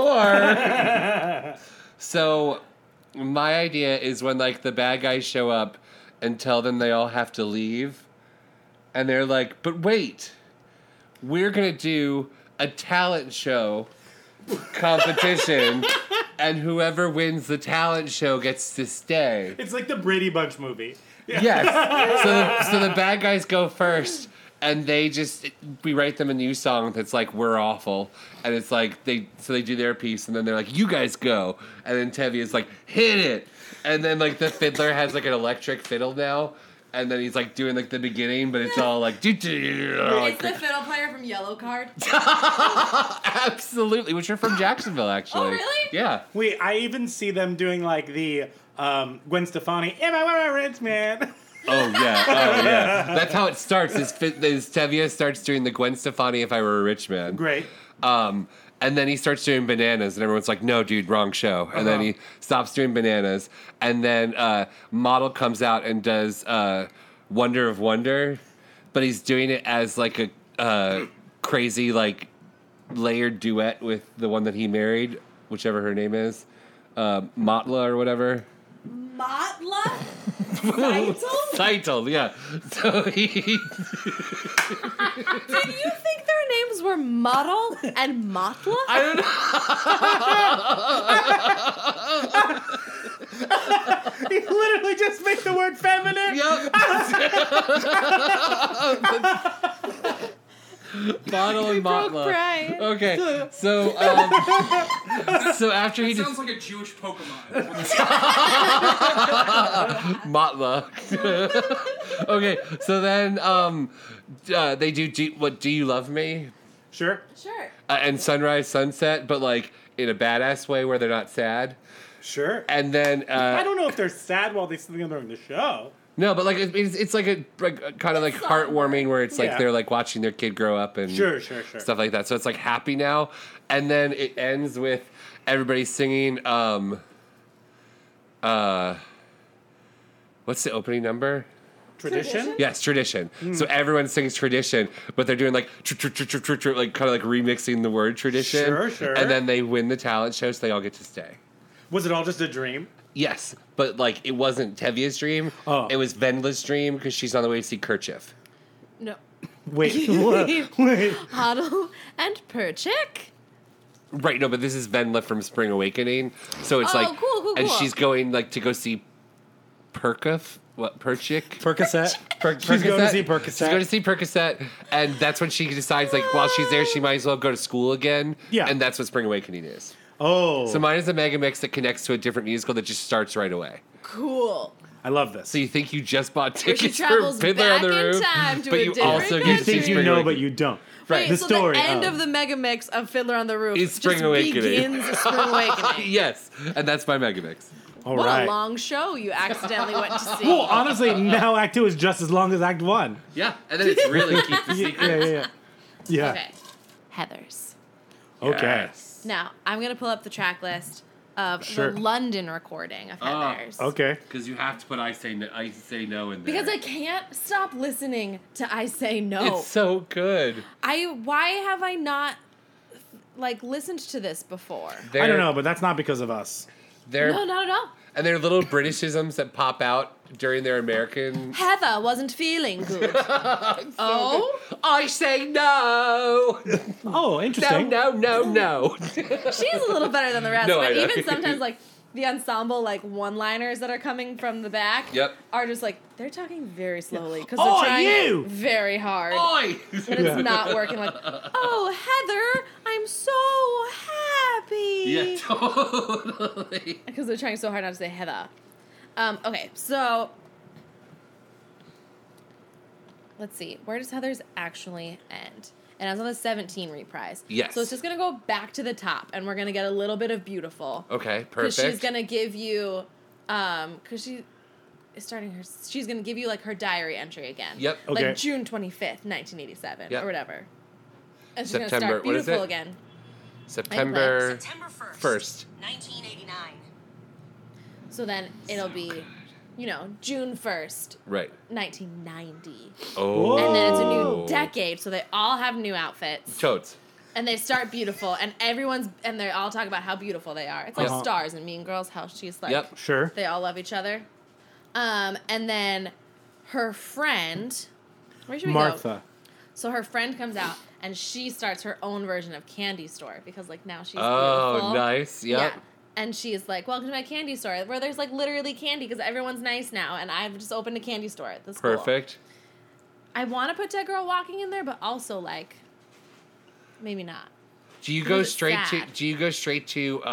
anymore. So, my idea is when like the bad guys show up and tell them they all have to leave, and they're like, "But wait, we're gonna do a talent show competition, and whoever wins the talent show gets to stay." It's like the Brady Bunch movie. Yes. So the bad guys go first, and we write them a new song that's like "We're Awful," and it's like they do their piece, and then they're like, "You guys go," and then Tevi is like, "Hit it," and then like the fiddler has like an electric fiddle now, and then he's like doing like the beginning, but it's all like, It's the fiddle player from Yellow Card. absolutely, which are from Jacksonville actually. Oh, really? Yeah. Wait, I even see them doing like the Gwen Stefani. If I were a rich man. Oh yeah. That's how it starts. Is Tevye starts doing the Gwen Stefani "If I Were a Rich Man." Great. And then he starts doing Bananas, and everyone's like, "No, dude, wrong show." And then he stops doing Bananas, and then Model comes out and does "Wonder of Wonder," but he's doing it as like a crazy like layered duet with the one that he married, whichever her name is, Matla or whatever. Matla? Title? Title, yeah. So he. Did you think their names were Model and Matla? I don't know. He literally just made the word feminine. Yep. Bottle and Matla. crying. Okay, so after he Sounds like a Jewish Pokemon. Matla. Okay, so then they do Do You Love Me? Sure. Sure. And Sunrise Sunset, but like in a badass way where they're not sad. Sure. And then I don't know if they're sad while they sing during the show. no, but like it's like a kind of like heartwarming where it's like Yeah. they're like watching their kid grow up and Sure. stuff like that. So it's like happy now, and then it ends with everybody singing what's the opening number? Tradition? Yes, Tradition. So everyone sings Tradition, but they're doing like like kind of like remixing the word tradition. Sure. And then they win the talent show, so they all get to stay. Was it all just a dream? Yes, but like it wasn't Tevia's dream. Oh. It was Vendla's dream because she's on the way to see Kerchief. No. Wait, what? Wait. Huddle and Perchik. Right, no, but this is Vendla from Spring Awakening. So it's Oh, like, cool. and she's going like to go see Perchik. Percocet. She's going to see Percocet. She's going to see Percocet, and that's when she decides, like, while she's there, she might as well go to school again. Yeah. And that's what Spring Awakening is. Oh. So mine is a mega mix that connects to a different musical that just starts right away. Cool. I love this. So you think you just bought Where she tickets for travels Fiddler back on the in Roof, time to but a you different also you get to see think you Spring know, Awakening. but you don't. Right. The so story the end of- of the mega mix of Fiddler on the Roof It's Spring just Awakening. begins Spring Awakening. Yes, and that's my mega mix. All What right. a long show you accidentally went to see. Well, honestly, now Act 2 is just as long as Act 1. Yeah, and then it's really keep the secret. Yeah. Okay. Heathers. Okay. Yes. Now, I'm going to pull up the track list of Sure. the London recording of Heathers. Okay. Because you have to put I Say No in there. Because I can't stop listening to I Say No. It's so good. Why have I not like listened to this before? I don't know, but that's not because of us. They're, No, not at all. and they're little Britishisms that pop out during their American. Heather wasn't feeling good. Oh? I say no. Oh, interesting. No. She's a little better than the rest, No, but I know. even sometimes like the ensemble like one-liners that are coming from the back Yep. are just like they're talking very slowly because Oh, they're trying you! very hard. Oi! And it's not working. Like, oh, Heather, I'm so happy. Yeah, totally. Because they're trying so hard not to say Heather. Okay, so let's see. Where does Heather's actually end? And I was on the 17 reprise. Yes. So it's just gonna go back to the top, and we're gonna get a little bit of beautiful. Okay, Because perfect. she's gonna give you, because she is starting her. She's gonna give you like her diary entry again. Yep. Okay. Like June 25th, 1987, Yep. or whatever. And she's September- gonna start what is beautiful it? again. September September 1st, 1st. 1989. So then it'll be, June 1st, Right. 1990. Oh. And then it's a new decade, so they all have new outfits. Totes. And they start beautiful, and they all talk about how beautiful they are. It's like Uh-huh. Stars and Mean Girls, how she's like, Yep. Sure. they all love each other. And then her friend, where should we go? Martha. So her friend comes out, and she starts her own version of Candy Store, because like now she's Oh, beautiful. nice. Yep. Yeah. And she's like, welcome to my candy store, where there's like literally candy, because everyone's nice now, and I've just opened a candy store at the school. Perfect. I want to put Dead Girl Walking in there, but also like, maybe not. Do you go It's straight sad. to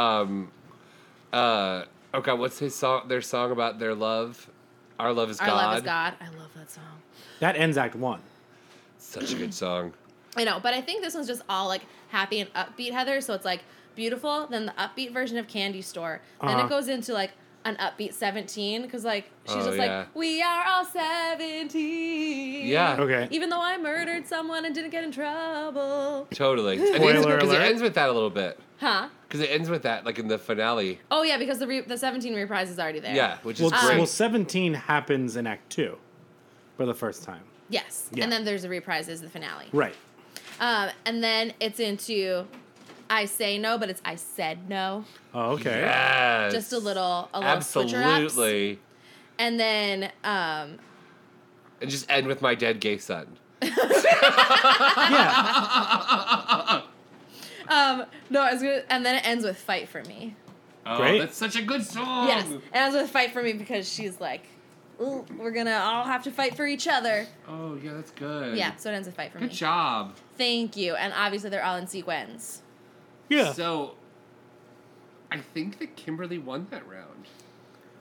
oh god, what's his song, their song about their love? Our Love Is Our God. Love Is God. I love that song. That ends Act 1. Such a good song. I know, but I think this one's just all like happy and upbeat Heather, so it's like beautiful, then the upbeat version of Candy Store. Then Uh-huh. it goes into like an upbeat 17, because like she's Oh, just yeah. like, we are all 17. Yeah. Okay. Even though I murdered someone and didn't get in trouble. Totally. Spoiler Because it alert. ends with that a little bit. Huh? Because it ends with that, like in the finale. Oh yeah, because the 17 reprise is already there. Yeah, which Well, is great. well, 17 happens in Act 2 for the first time. Yes. Yeah. And then there's the reprises, the finale. Right. And then it's into I Say No, but it's I Said No. Oh, okay. Yes. Just a little switcher ups. Absolutely. And then And just end with my dead gay son. Yeah. no, I was gonna, and then it ends with Fight For Me. Oh, Great. that's such a good song. Yes. It ends with Fight For Me because she's like, ooh, we're gonna all have to fight for each other. Oh, yeah, that's good. Yeah, so it ends with Fight For Good Me. job. Thank you. And obviously they're all in sequence. Yeah. So, I think that Kimberly won that round.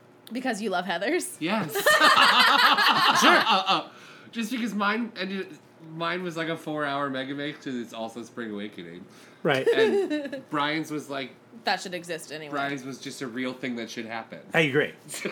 Because you love Heathers. Yes. Sure. Just because mine ended mine was like a 4-hour mega mix because it's also Spring Awakening. Right. And Brian's was like, That should exist anyway. Brian's was just a real thing that should happen. I agree.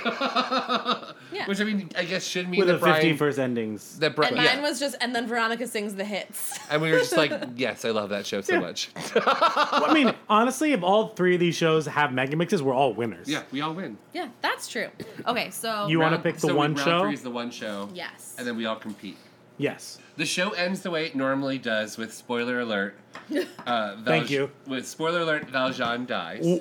Yeah. Which I mean, I guess should mean With that the Brian 15 first endings. that And mine was just, and then Veronica sings the hits. and we were just like, yes, I love that show so Yeah. much. Well, I mean, honestly, if all three of these shows have mega mixes, we're all winners. Yeah, we all win. Yeah, that's true. Okay, so. You want to pick the one round show? 3 is the one show. Yes. And then we all compete. Yes. The show ends the way it normally does with spoiler alert. Thank you. With spoiler alert, Valjean dies.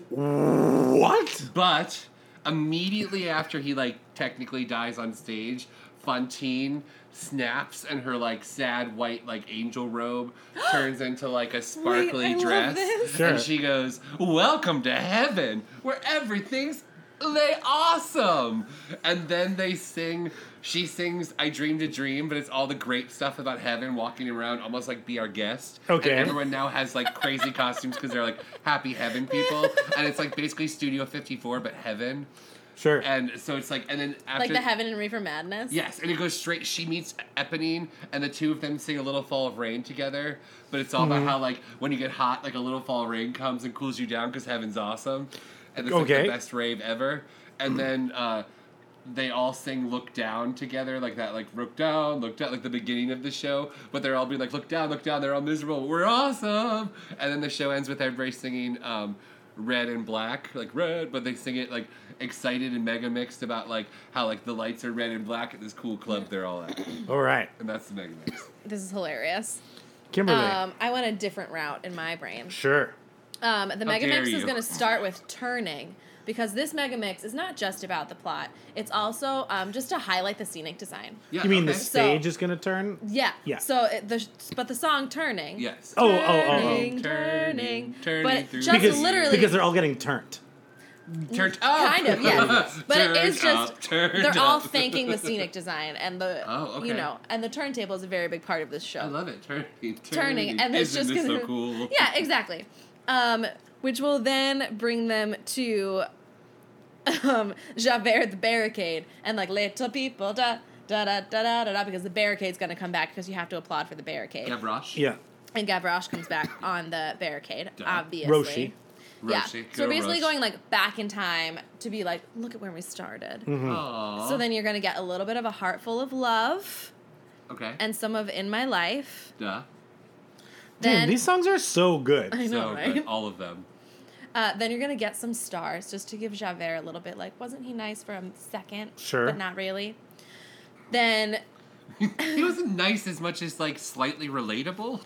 What? But immediately after he like technically dies on stage, Fantine snaps and her like sad white like angel robe turns into like a sparkly I love dress. this. Sure. And she goes, "Welcome to heaven, where everything's awesome." And then she sings I Dreamed a Dream, but it's all the great stuff about heaven, walking around almost like Be Our Guest. Okay. And everyone now has like crazy costumes because they're like happy heaven people. And it's like basically Studio 54, but heaven. Sure. And so it's like, and then after. Like the Heaven and Reefer Madness? Yes, and it goes straight. She meets Eponine, and the two of them sing A Little Fall of Rain together. But it's all about how, like, when you get hot, like, a little fall of rain comes and cools you down because heaven's awesome. And it's like Okay. the best rave ever. And then they all sing Look Down together, like that, like, look down, like the beginning of the show. But they're all being like, look down, they're all miserable. We're awesome! And then the show ends with everybody singing Red and Black, like red, but they sing it, like, excited and mega mixed about like how like the lights are red and black at this cool club they're all at, All right. and that's the mega mix. This is hilarious. Kimberly. I went a different route in my brain. Sure. The Mega dare Mix is you. going to start with turning because this Mega Mix is not just about the plot. It's also just to highlight the scenic design. Yeah, You mean the okay. stage is going to turn? Yeah. Yeah. So, but the song turning. Yes. Oh. Turning. But through just literally. Because they're all getting turned. turned up. Kind of, yes. But it is Turned just up, turned they're all up. thanking the scenic design and the Oh, okay. and the turntable is a very big part of this show. I love it. Turning, and it's Isn't just this gonna so cool? Yeah, exactly. Which will then bring them to Javert the barricade and like little people da da da da da da because the barricade's gonna come back because you have to applaud for the barricade. Gavroche. Yeah. And Gavroche comes back on the barricade, Duh. obviously. Roshi. Yeah. Roshi. So we're basically Roche. going like back in time to be like, look at where we started. Aww. So then you're gonna get a little bit of A Heart Full of Love Okay. and some of In My Life. Duh. Damn, Then these songs are so good. I know, So right? good. All of them. Then you're gonna get some stars just to give Javert a little bit like, wasn't he nice for a second? Sure. But not really. Then He wasn't nice as much as like slightly relatable.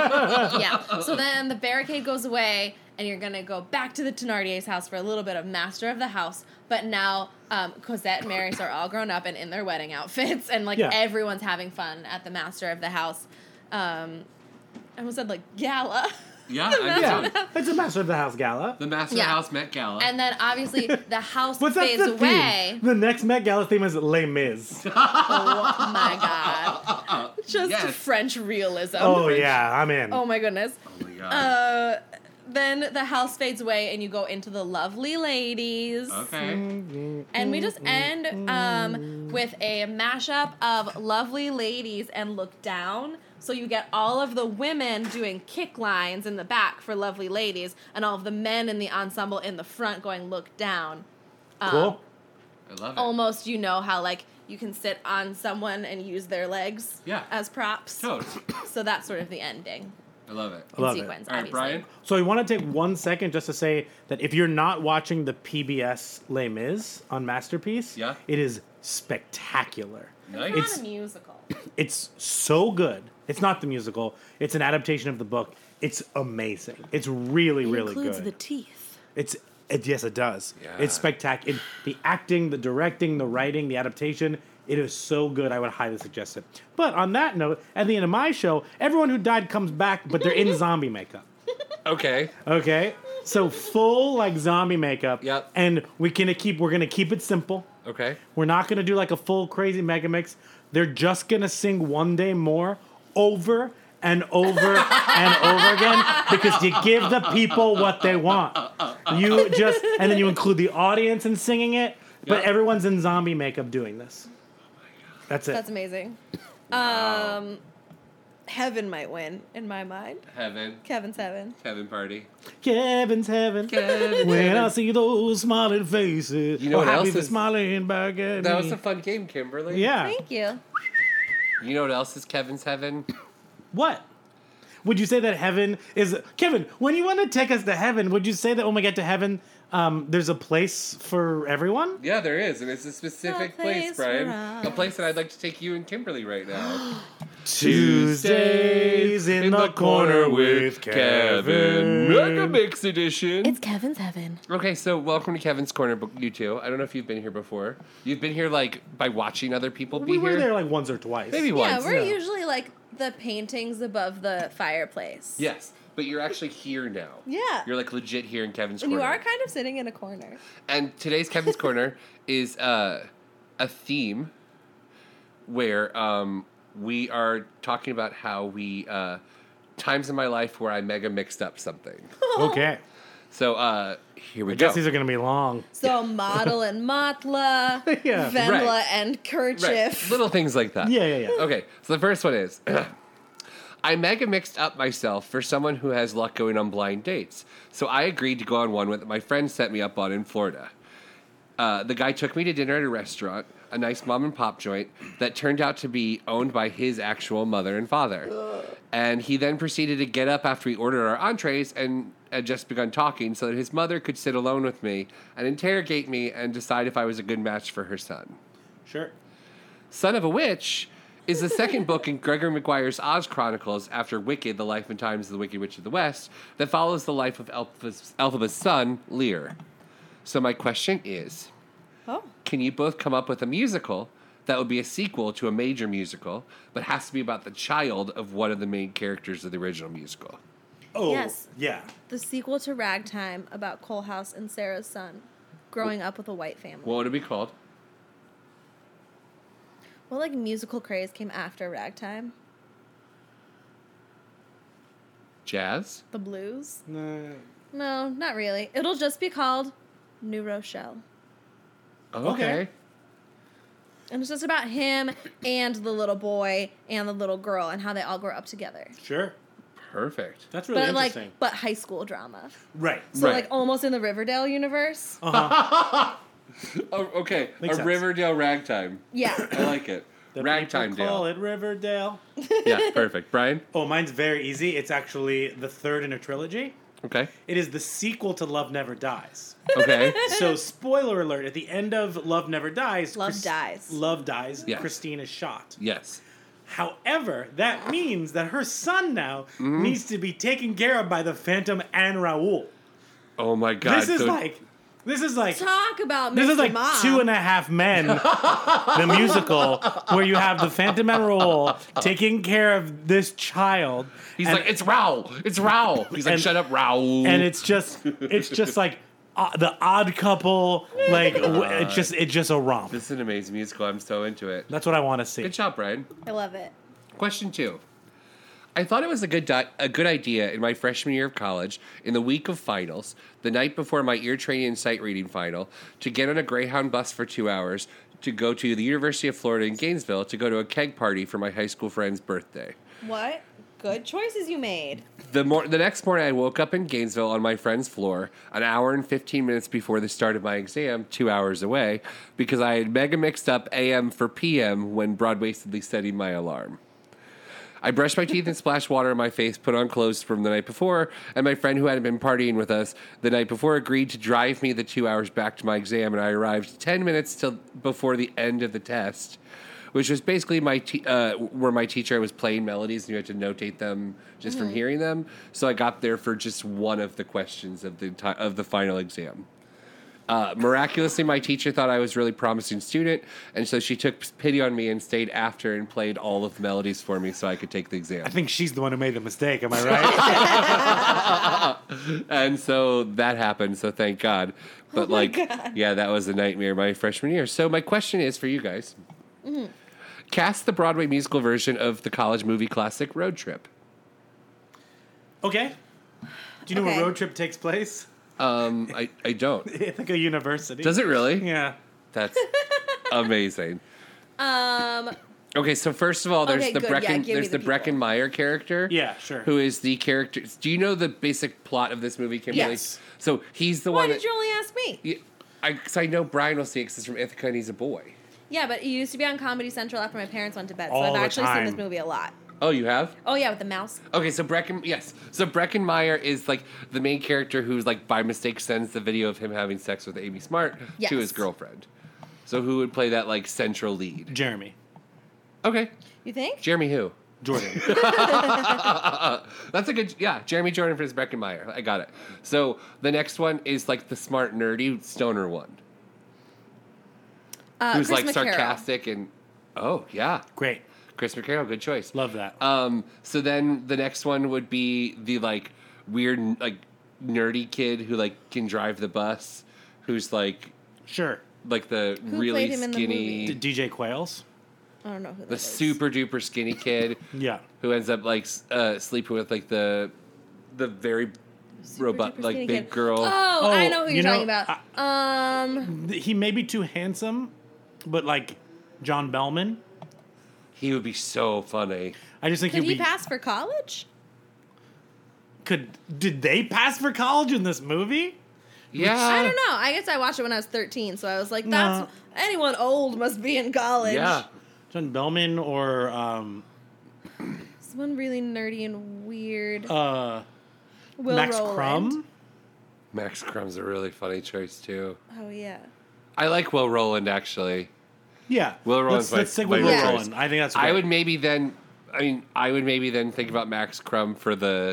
yeah. So then the barricade goes away, and you're gonna go back to the Thénardier's house for a little bit of Master of the House. But now Cosette and Marius are all grown up and in their wedding outfits, and like Yeah. everyone's having fun at the Master of the House. I almost said like gala. Yeah, I Yeah. know. It's a Master of the House gala. The Master Yeah. of the House Met Gala. And then obviously the house But that's fades the away. theme. The next Met Gala theme is Les Mis. Oh my god. Just Yes. French realism. Oh, yeah, I'm in. Oh my goodness. Oh my god. Then the house fades away and you go into the lovely ladies. Okay. And we just end with a mashup of lovely ladies and Look Down. So you get all of the women doing kick lines in the back for lovely ladies and all of the men in the ensemble in the front going Look Down. Cool. I love it. Almost, you know how like you can sit on someone and use their legs Yeah. as props. Totes. So that's sort of the ending I love it. I love it. sequence, All right, obviously. Brian. So I want to take 1 second just to say that if you're not watching the PBS Les Mis on Masterpiece, Yeah. it is spectacular. Nice. It's not a musical. It's so good. It's not the musical. It's an adaptation of the book. It's amazing. It's really, really good. the teeth. Yes, it does. Yeah. It's spectacular. The acting, the directing, the writing, the adaptation. It is so good. I would highly suggest it. But on that note, at the end of my show, everyone who died comes back, but they're in zombie makeup. Okay. Okay, so full like zombie makeup. Yep. And we're gonna keep it simple. Okay. We're not gonna do like a full crazy mega mix. They're just gonna sing One Day More over and over and over again because you give the people what they want. And then you include the audience in singing it, but Yep. everyone's in zombie makeup doing this. That's it. That's amazing. Heaven might win in my mind. Heaven. Kevin's Heaven. Kevin Party. Kevin's Heaven. Kevin's When Heaven. I see those smiling faces. You know what happy else for is- smiling back at That me. was a fun game, Kimberly. Yeah. Thank you. You know what else is Kevin's Heaven? What? Would you say that heaven is... Kevin, when you want to take us to heaven, would you say that when we get to heaven, there's a place for everyone? Yeah, there is, and it's a specific A place, place Brian. for A place that I'd like to take you and Kimberly right now. Tuesdays in the corner with Kevin. Mega Mix Edition. It's Kevin's Heaven. Okay, so welcome to Kevin's Corner, you two. I don't know if you've been here before. You've been here, like, by watching other people be We were here? there like once or twice. Maybe Yeah, once. we're usually like the paintings above the fireplace. Yes, but you're actually here now. Yeah. You're, like, legit here in Kevin's And Corner. you are kind of sitting in a corner. And today's Kevin's Corner is a theme where we are talking about how we times in my life where I mega mixed up something. Okay. So here we I go. guess these are going to be long. So Model and Matla, Yeah. Venla Right. and Right. Kerchief. Little things like that. Yeah. Okay, so the first one is I mega mixed up myself for someone who has luck going on blind dates. So I agreed to go on one that my friend set me up on in Florida. The guy took me to dinner at a restaurant, a nice mom and pop joint that turned out to be owned by his actual mother and father. And he then proceeded to get up after we ordered our entrees and had just begun talking so that his mother could sit alone with me and interrogate me and decide if I was a good match for her son. Sure. Son Son of a Witch is the second book in Gregor Maguire's Oz Chronicles after Wicked, The Life and Times of the Wicked Witch of the West, that follows the life of Elphaba's son, Lear. So my question is, Oh. can you both come up with a musical that would be a sequel to a major musical, but has to be about the child of one of the main characters of the original musical? Oh, Yes. yeah. The sequel to Ragtime about Coalhouse and Sarah's son growing up with a white family. What would it be called? What like musical craze came after Ragtime? Jazz? The blues? No. No, not really. It'll just be called New Rochelle. Okay. And it's just about him and the little boy and the little girl and how they all grow up together. Sure. Perfect. That's really But like, interesting. but high school drama. Right. So Right. like almost in the Riverdale universe. Oh, okay. Makes a sense. Riverdale ragtime. Yeah. I like it. The Ragtime people call Dale. it Riverdale. Yeah, perfect. Brian? Oh, mine's very easy. It's actually the third in a trilogy. Okay. It is the sequel to Love Never Dies. Okay. So, spoiler alert, at the end of Love Never Dies... Love dies. Love dies. Yes. Christine is shot. Yes. However, that means that her son now Mm-hmm. needs to be taken care of by the Phantom and Raoul. Oh my God. This is so- like... Talk about This Mr. is like Mom. 2.5 Men, the musical, where you have the Phantom and Raoul taking care of this child. He's and, like, it's Raoul. It's Raoul. He's like, And- shut up, Raoul. and it's just like the Odd Couple. Like it's just a romp. This is an amazing musical. I'm so into it. That's what I want to see. Good job, Brian. I love it. Question 2. I thought it was a good idea in my freshman year of college, in the week of finals, the night before my ear training and sight reading final, to get on a Greyhound bus for 2 hours to go to the University of Florida in Gainesville to go to a keg party for my high school friend's birthday. What? Good choices you made. The next morning, I woke up in Gainesville on my friend's floor, an hour and 15 minutes before the start of my exam, 2 hours away, because I had mega mixed up AM for PM when broad-wastedly setting my alarm. I brushed my teeth and splashed water on my face, put on clothes from the night before, and my friend who had been partying with us the night before agreed to drive me the 2 hours back to my exam, and I arrived 10 minutes before the end of the test, which was basically where my teacher was playing melodies and you had to notate them just from hearing them. So I got there for just one of the questions of the final exam. Miraculously, my teacher thought I was a really promising student, and so she took pity on me and stayed after and played all of the melodies for me so I could take the exam. I think she's the one who made the mistake. Am I right? And so that happened, so thank God. But yeah, that was a nightmare my freshman year. So my question is for you guys. Cast the Broadway musical version of the college movie classic Road Trip. Okay. Do you know Okay. where Road Trip takes place? I don't. It's like a university. Does it really? Yeah. That's amazing. Okay, so first of all, there's Okay, the good. Yeah, Brecken, give me there's the the people. Brecken Meyer character. Yeah, sure. Who is the character? Do you know the basic plot of this movie, Kimberly? Yes. So he's the Why one. did you only ask me? Because I know Brian will see it because it's from Ithaca and he's a boy. Yeah, but it used to be on Comedy Central after my parents went to bed, so All I've the actually seen time. this movie a lot. Oh, you have? Oh yeah, with the mouse. Okay, so So Brecken Meyer is like the main character who's like by mistake sends the video of him having sex with Amy Smart Yes. to his girlfriend. So who would play that like central lead? Jeremy. Okay, You think? Jeremy who? Jordan. That's a good, Jeremy Jordan for his Brecken Meyer. I got it. So the next one is like the smart, nerdy stoner one. Who's Chris like McCarroll. sarcastic and, oh, yeah. Great. Chris McCarroll, good choice. Love that. So then the next one would be the like weird, like nerdy kid who like can drive the bus, who's like Sure. the Who really played him in the skinny, DJ Quails? I don't know who that the is. super duper skinny kid Yeah. who ends up like sleeping with like the very robot duper like skinny big kid. girl. Oh, I know who you you're know, talking about. He may be too handsome, but like John Bellman, He would be so funny. I just think Could he'd he be. pass for college? Did they pass for college in this movie? Yeah, I don't know. I guess I watched it when I was 13, so I was like, that's anyone old must be in college. Yeah, John Bellman or Someone really nerdy and weird. Will Max Max Crumb? Max Crumb's a really funny choice too. Oh yeah. I like Will Roland actually. Yeah. Will Roland's Let's stick with my Will choice. Roland. I think that's great. I would maybe then think about Max Crumb for the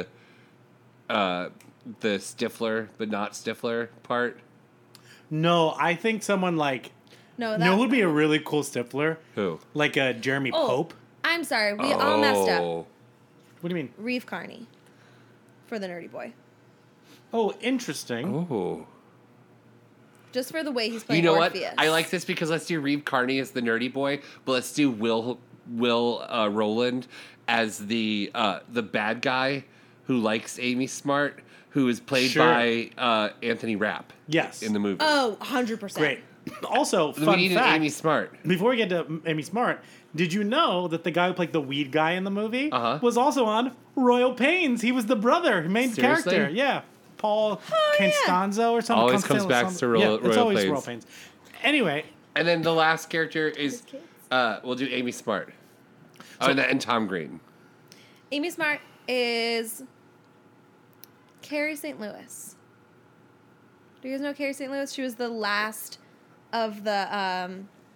Stifler but not Stifler part. No, I think someone like. No, that. No, who would be a really cool Stifler? Who? Like a Jeremy Oh. Pope? I'm sorry. We all messed up. What do you mean? Reeve Carney for the nerdy boy. Oh, interesting. Oh. Just for the way he's playing You know Orpheus. what? I like this because let's do Reeve Carney as the nerdy boy, but let's do Will Roland as the bad guy who likes Amy Smart, who is played Sure. by Anthony Rapp. Yes. In the movie. Oh, 100%. Great. Also, we fun needed fact. Amy Smart. Before we get to Amy Smart, did you know that the guy who played the weed guy in the movie was also on Royal Pains? He was the brother, main Seriously? character. Yeah. Paul Constanzo or something. Always comes back to Royal it's always Pains. Royal Pains. Anyway, And then the last character is kids. we'll do Amy Smart. Oh, and Tom Green. Amy Smart is Carrie St. Louis. Do you guys know Carrie St. Louis? She was the last of the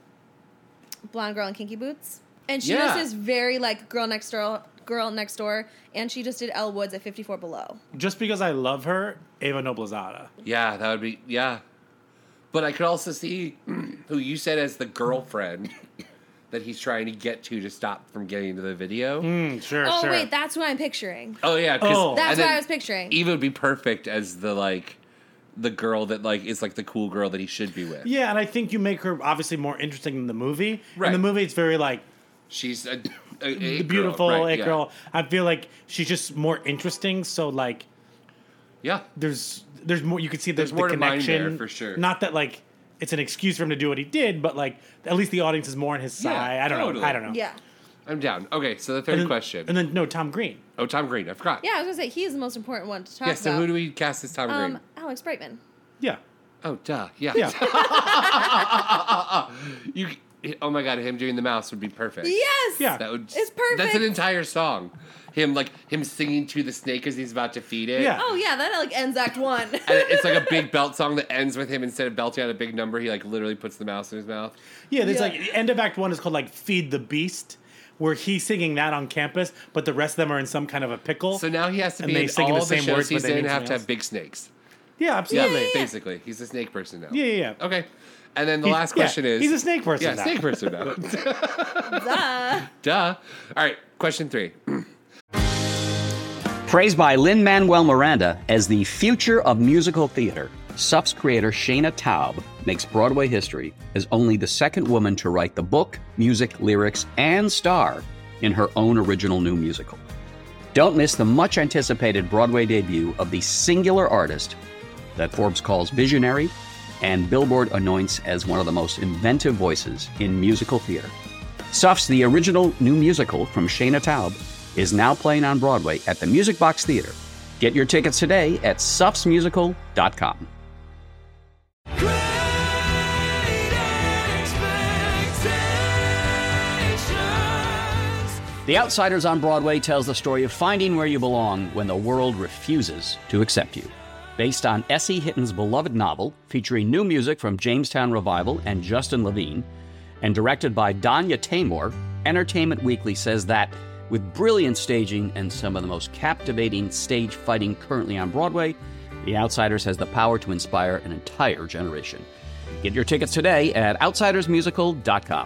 blonde girl in Kinky Boots. And she Yeah. was this very like girl next door, and she just did Elle Woods at 54 Below. just because I love her, Ava Noblezada. Yeah, that would be But I could also see who you said as the girlfriend that he's trying to get to stop from getting into the video. Sure, Oh sure. wait, that's who I'm picturing. Oh yeah, 'cause- Oh. and That's then what I was picturing. Eva would be perfect as the girl that is like the cool girl that he should be with. Yeah, and I think you make her obviously more interesting in the movie. Right. In the movie, it's very like She's a the beautiful girl, right, it girl. I feel like she's just more interesting. So like, Yeah. there's more. You could see There's the more to mine connection there, for sure. Not that like it's an excuse for him to do what he did, but like at least the audience is more on his Yeah, side. I don't totally. know. I don't know. Yeah. I'm down. Okay, so the third And then, question. And then no, Tom Green. Oh, Tom Green. I forgot. Yeah, I was gonna say he's the most important one to talk Yeah, about. so who do we cast as Tom Green? Alex Brightman. Yeah. Oh, duh. Yeah. Yeah. Oh my god, him doing the mouse would be perfect. Yes. Yeah. That would. It's perfect. That's an entire song. Him singing to the snake as he's about to feed it. Yeah. Oh yeah, that like ends Act 1. And it's like a big belt song that ends with him instead of belting out a big number, he literally puts the mouse in his mouth. Yeah. There's Yeah. like the end of Act 1 is called like Feed the Beast, where he's singing that on campus, but the rest of them are in some kind of a pickle. So now he has to And be they in sing all the the same shows words, but he's they in mean have something to have else. big snakes. yeah, absolutely. Basically. He's a snake person now. Yeah. Okay. And then the last question is... he's a snake person. Yeah, now. snake person now. Duh. Duh. All right, question 3. Praised by Lin-Manuel Miranda as the future of musical theater, Suff's creator Shayna Taub makes Broadway history as only the second woman to write the book, music, lyrics, and star in her own original new musical. Don't miss the much-anticipated Broadway debut of the singular artist that Forbes calls visionary and Billboard anoints as one of the most inventive voices in musical theater. Suffs, the original new musical from Shayna Taub, is now playing on Broadway at the Music Box Theater. Get your tickets today at suffsmusical.com. The Outsiders on Broadway tells the story of finding where you belong when the world refuses to accept you. Based on S.E. Hitton's beloved novel, featuring new music from Jamestown Revival and Justin Levine, and directed by Danya Taymor, Entertainment Weekly says that, with brilliant staging and some of the most captivating stage fighting currently on Broadway, The Outsiders has the power to inspire an entire generation. Get your tickets today at outsidersmusical.com.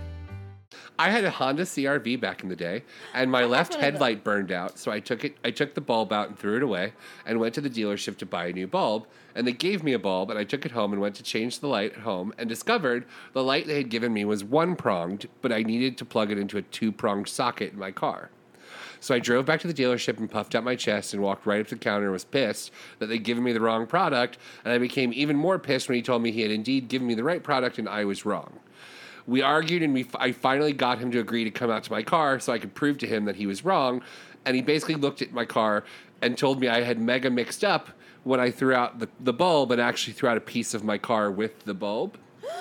I had a Honda CR-V back in the day, and my left headlight burned out, so I took the bulb out and threw it away, and went to the dealership to buy a new bulb, and they gave me a bulb, and I took it home and went to change the light at home, and discovered the light they had given me was one-pronged, but I needed to plug it into a two-pronged socket in my car. So I drove back to the dealership and puffed out my chest and walked right up to the counter and was pissed that they'd given me the wrong product, and I became even more pissed when he told me he had indeed given me the right product and I was wrong. We argued, and I finally got him to agree to come out to my car so I could prove to him that he was wrong. And he basically looked at my car and told me I had mega mixed up when I threw out the bulb and actually threw out a piece of my car with the bulb.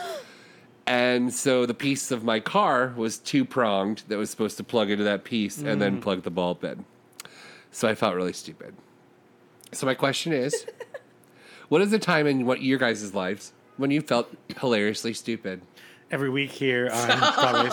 And so the piece of my car was two-pronged that was supposed to plug into that piece and then plug the bulb in. So I felt really stupid. So my question is, what is the time in your guys' lives when you felt hilariously stupid? Every week here on Broadway.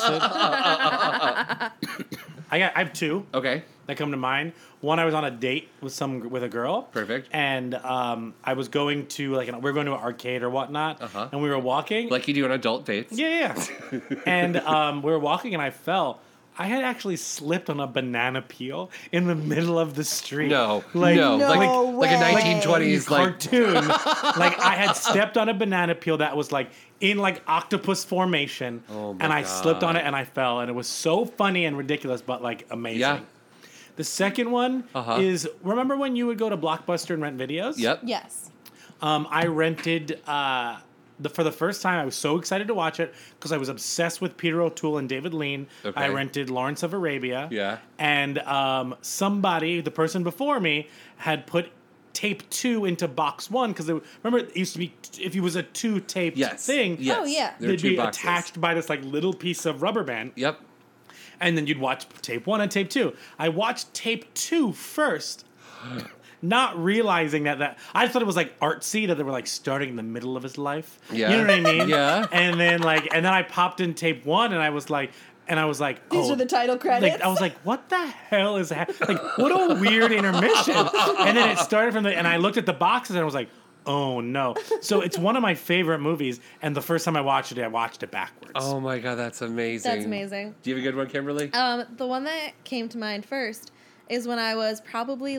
I have two. Okay. That come to mind. One, I was on a date with a girl. Perfect. And I was going to we were going to an arcade or whatnot, and we were walking. Like you do on adult dates. Yeah. And we were walking, and I fell. I had actually slipped on a banana peel in the middle of the street. No, like a 1920s cartoon. Like I had stepped on a banana peel that was in octopus formation, and I slipped on it and I fell, and it was so funny and ridiculous, but amazing. Yeah. The second one is, remember when you would go to Blockbuster and rent videos? Yep. Yes. I rented. For the first time, I was so excited to watch it because I was obsessed with Peter O'Toole and David Lean. Okay. I rented Lawrence of Arabia. Yeah. And the person before me, had put tape 2 into box 1 because remember it used to be if it was a 2-tape thing. Yes. Oh, yeah. They'd be attached by this little piece of rubber band. Yep. And then you'd watch tape 1 and tape 2. I watched tape 2 first. Not realizing that I thought it was artsy that they were starting in the middle of his life. Yeah. You know what I mean? Yeah. And then I popped in tape 1 and I was like, these are the title credits. I was like, what the hell is happening? What a weird intermission. And then it started and I looked at the boxes and I was like, oh no. So it's one of my favorite movies, and the first time I watched it backwards. Oh my God, that's amazing. That's amazing. Do you have a good one, Kimberly? The one that came to mind first is when I was probably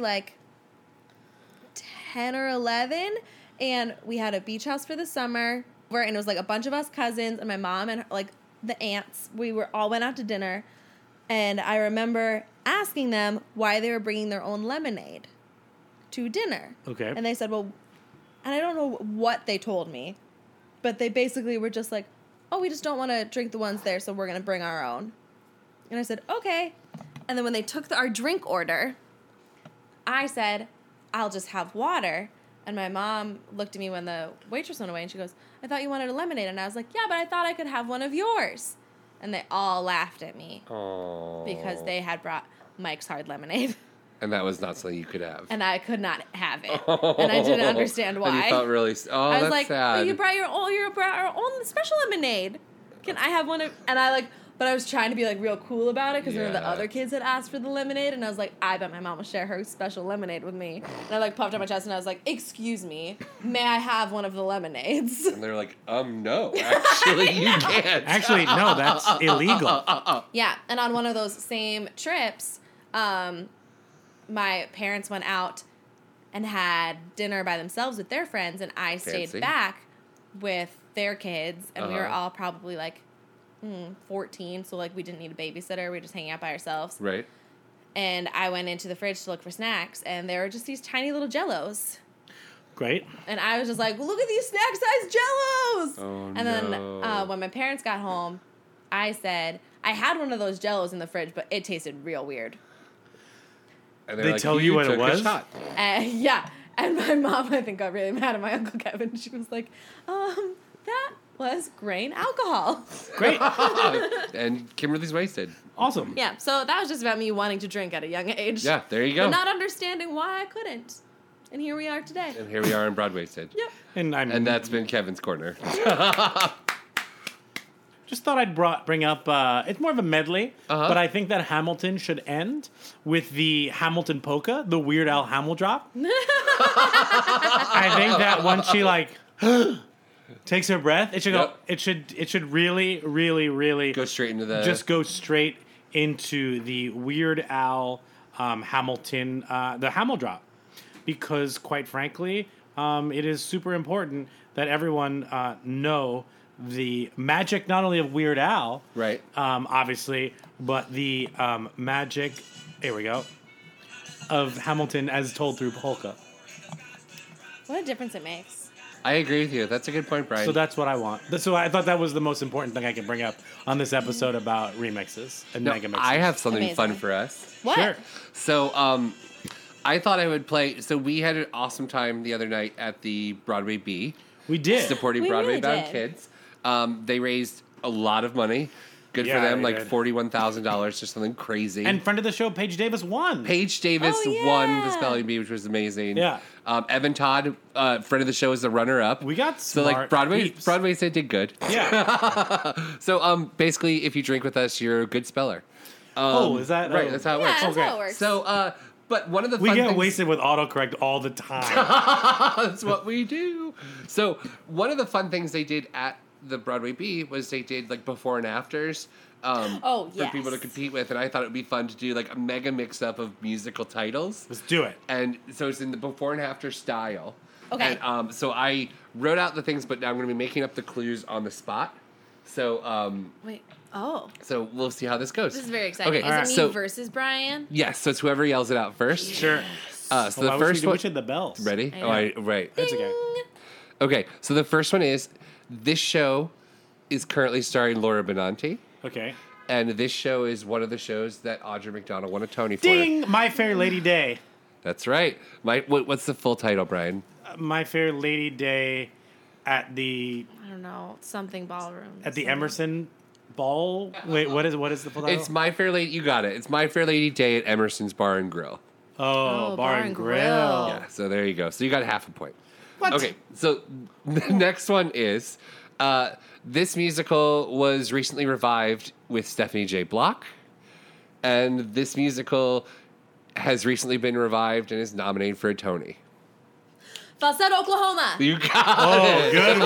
10 or 11, and we had a beach house for the summer, and it was a bunch of us cousins and my mom and the aunts. We all went out to dinner, and I remember asking them why they were bringing their own lemonade to dinner. Okay. And they said, well, and I don't know what they told me, but they basically were just like, oh, we just don't want to drink the ones there, so we're going to bring our own. And I said, okay. And then when they took our drink order, I said, I'll just have water. And my mom looked at me when the waitress went away, and she goes, I thought you wanted a lemonade. And I was like, yeah, but I thought I could have one of yours. And they all laughed at me. Oh. Because they had brought Mike's Hard Lemonade. And that was not something you could have. And I could not have it. And I didn't understand why. And you felt really... Oh, I was that's like, sad. well, you brought your own special lemonade. Can I have one of... And I but I was trying to be real cool about it because none of the other kids had asked for the lemonade, and I was like, I bet my mom will share her special lemonade with me. And I puffed out my chest and I was like, excuse me, may I have one of the lemonades? And they're like, no, actually you can't. Actually, no, that's illegal. Yeah, and on one of those same trips, my parents went out and had dinner by themselves with their friends, and I stayed back with their kids, and we were all probably 14, so we didn't need a babysitter. We were just hanging out by ourselves. Right. And I went into the fridge to look for snacks, and there were just these tiny little Jellos. Great. And I was just like, look at these snack-sized Jellos! Oh, and then when my parents got home, I said, I had one of those Jellos in the fridge, but it tasted real weird. And They they're like, tell you what it took a was? shot." Yeah. And my mom, I think, got really mad at my Uncle Kevin. She was like, that was grain alcohol. Great. And Kimberly's wasted. Awesome. Yeah, so that was just about me wanting to drink at a young age. Yeah, there you go. But not understanding why I couldn't. And here we are today. And here we are in Broadwasted. Yep. And that's been Kevin's Corner. Just thought I'd bring up. It's more of a medley, but I think that Hamilton should end with the Hamilton polka, the Weird Al Hamil drop. I think that once she like takes her breath, it should go. It should really, really, really Go straight into the... just go straight into the Weird Al Hamilton, the Hamil drop, because quite frankly, it is super important that everyone know the magic not only of Weird Al, Right. Obviously, but the magic, here we go, of Hamilton as told through polka. What a difference it makes. I agree with you. That's a good point, Brian. So that's what I want. So I thought that was the most important thing I can bring up on this episode about remixes and No, mega mixes. I have something Amazing. fun for us. What? Sure. So, I thought I would play... So we had an awesome time the other night at the Broadway B. We did. Supporting We Broadway really bound did. kids. They raised a lot of money. Good Yeah, for them, they like did. $41,000 or something crazy. And friend of the show, Paige Davis, won. Paige Davis Oh, won the yeah. spelling bee, which was amazing. Yeah. Evan Todd, friend of the show, is the runner-up. We got so like smart Broadway. peeps. Broadway said did good. Yeah. So basically, if you drink with us, you're a good speller. Is that right? oh. That's how it Yeah, works. that's Okay. how it works. So, but one of the We fun get things, wasted with autocorrect all the time. That's what we do. So one of the fun things they did at the Broadway B was they did like before and afters. For people to yes. compete with, and I thought it would be fun to do like a mega mix up of musical titles. Let's do it. And so it's in the before and after style. Okay. And so I wrote out the things, but now I'm going to be making up the clues on the spot. So Wait. Oh. so we'll see how this goes. This is very exciting. Okay. Is Alright. it me So versus Brian? yes, so it's whoever yells it out first. Sure. So Well, the why first we one. hit the bells. Ready? I know. Right. That's okay. Okay. So the first one is this show is currently starring Laura Benanti. Okay. And this show is one of the shows that Audra McDonald won a Tony for. Ding! My Fair Lady Day. That's right. What's the full title, Brian? My Fair Lady Day at the I don't know. Something ballroom. Emerson Ball. Wait, what is the full title? It's My Fair Lady. You got it. It's My Fair Lady Day at Emerson's Bar and Grill. Oh, Bar and Grill. Yeah. So there you go. So you got half a point. What? Okay. So the next one is this musical was recently revived with Stephanie J. Block, and this musical has recently been revived and is nominated for a Tony. Falsetto, Oklahoma. You got Oh, it. good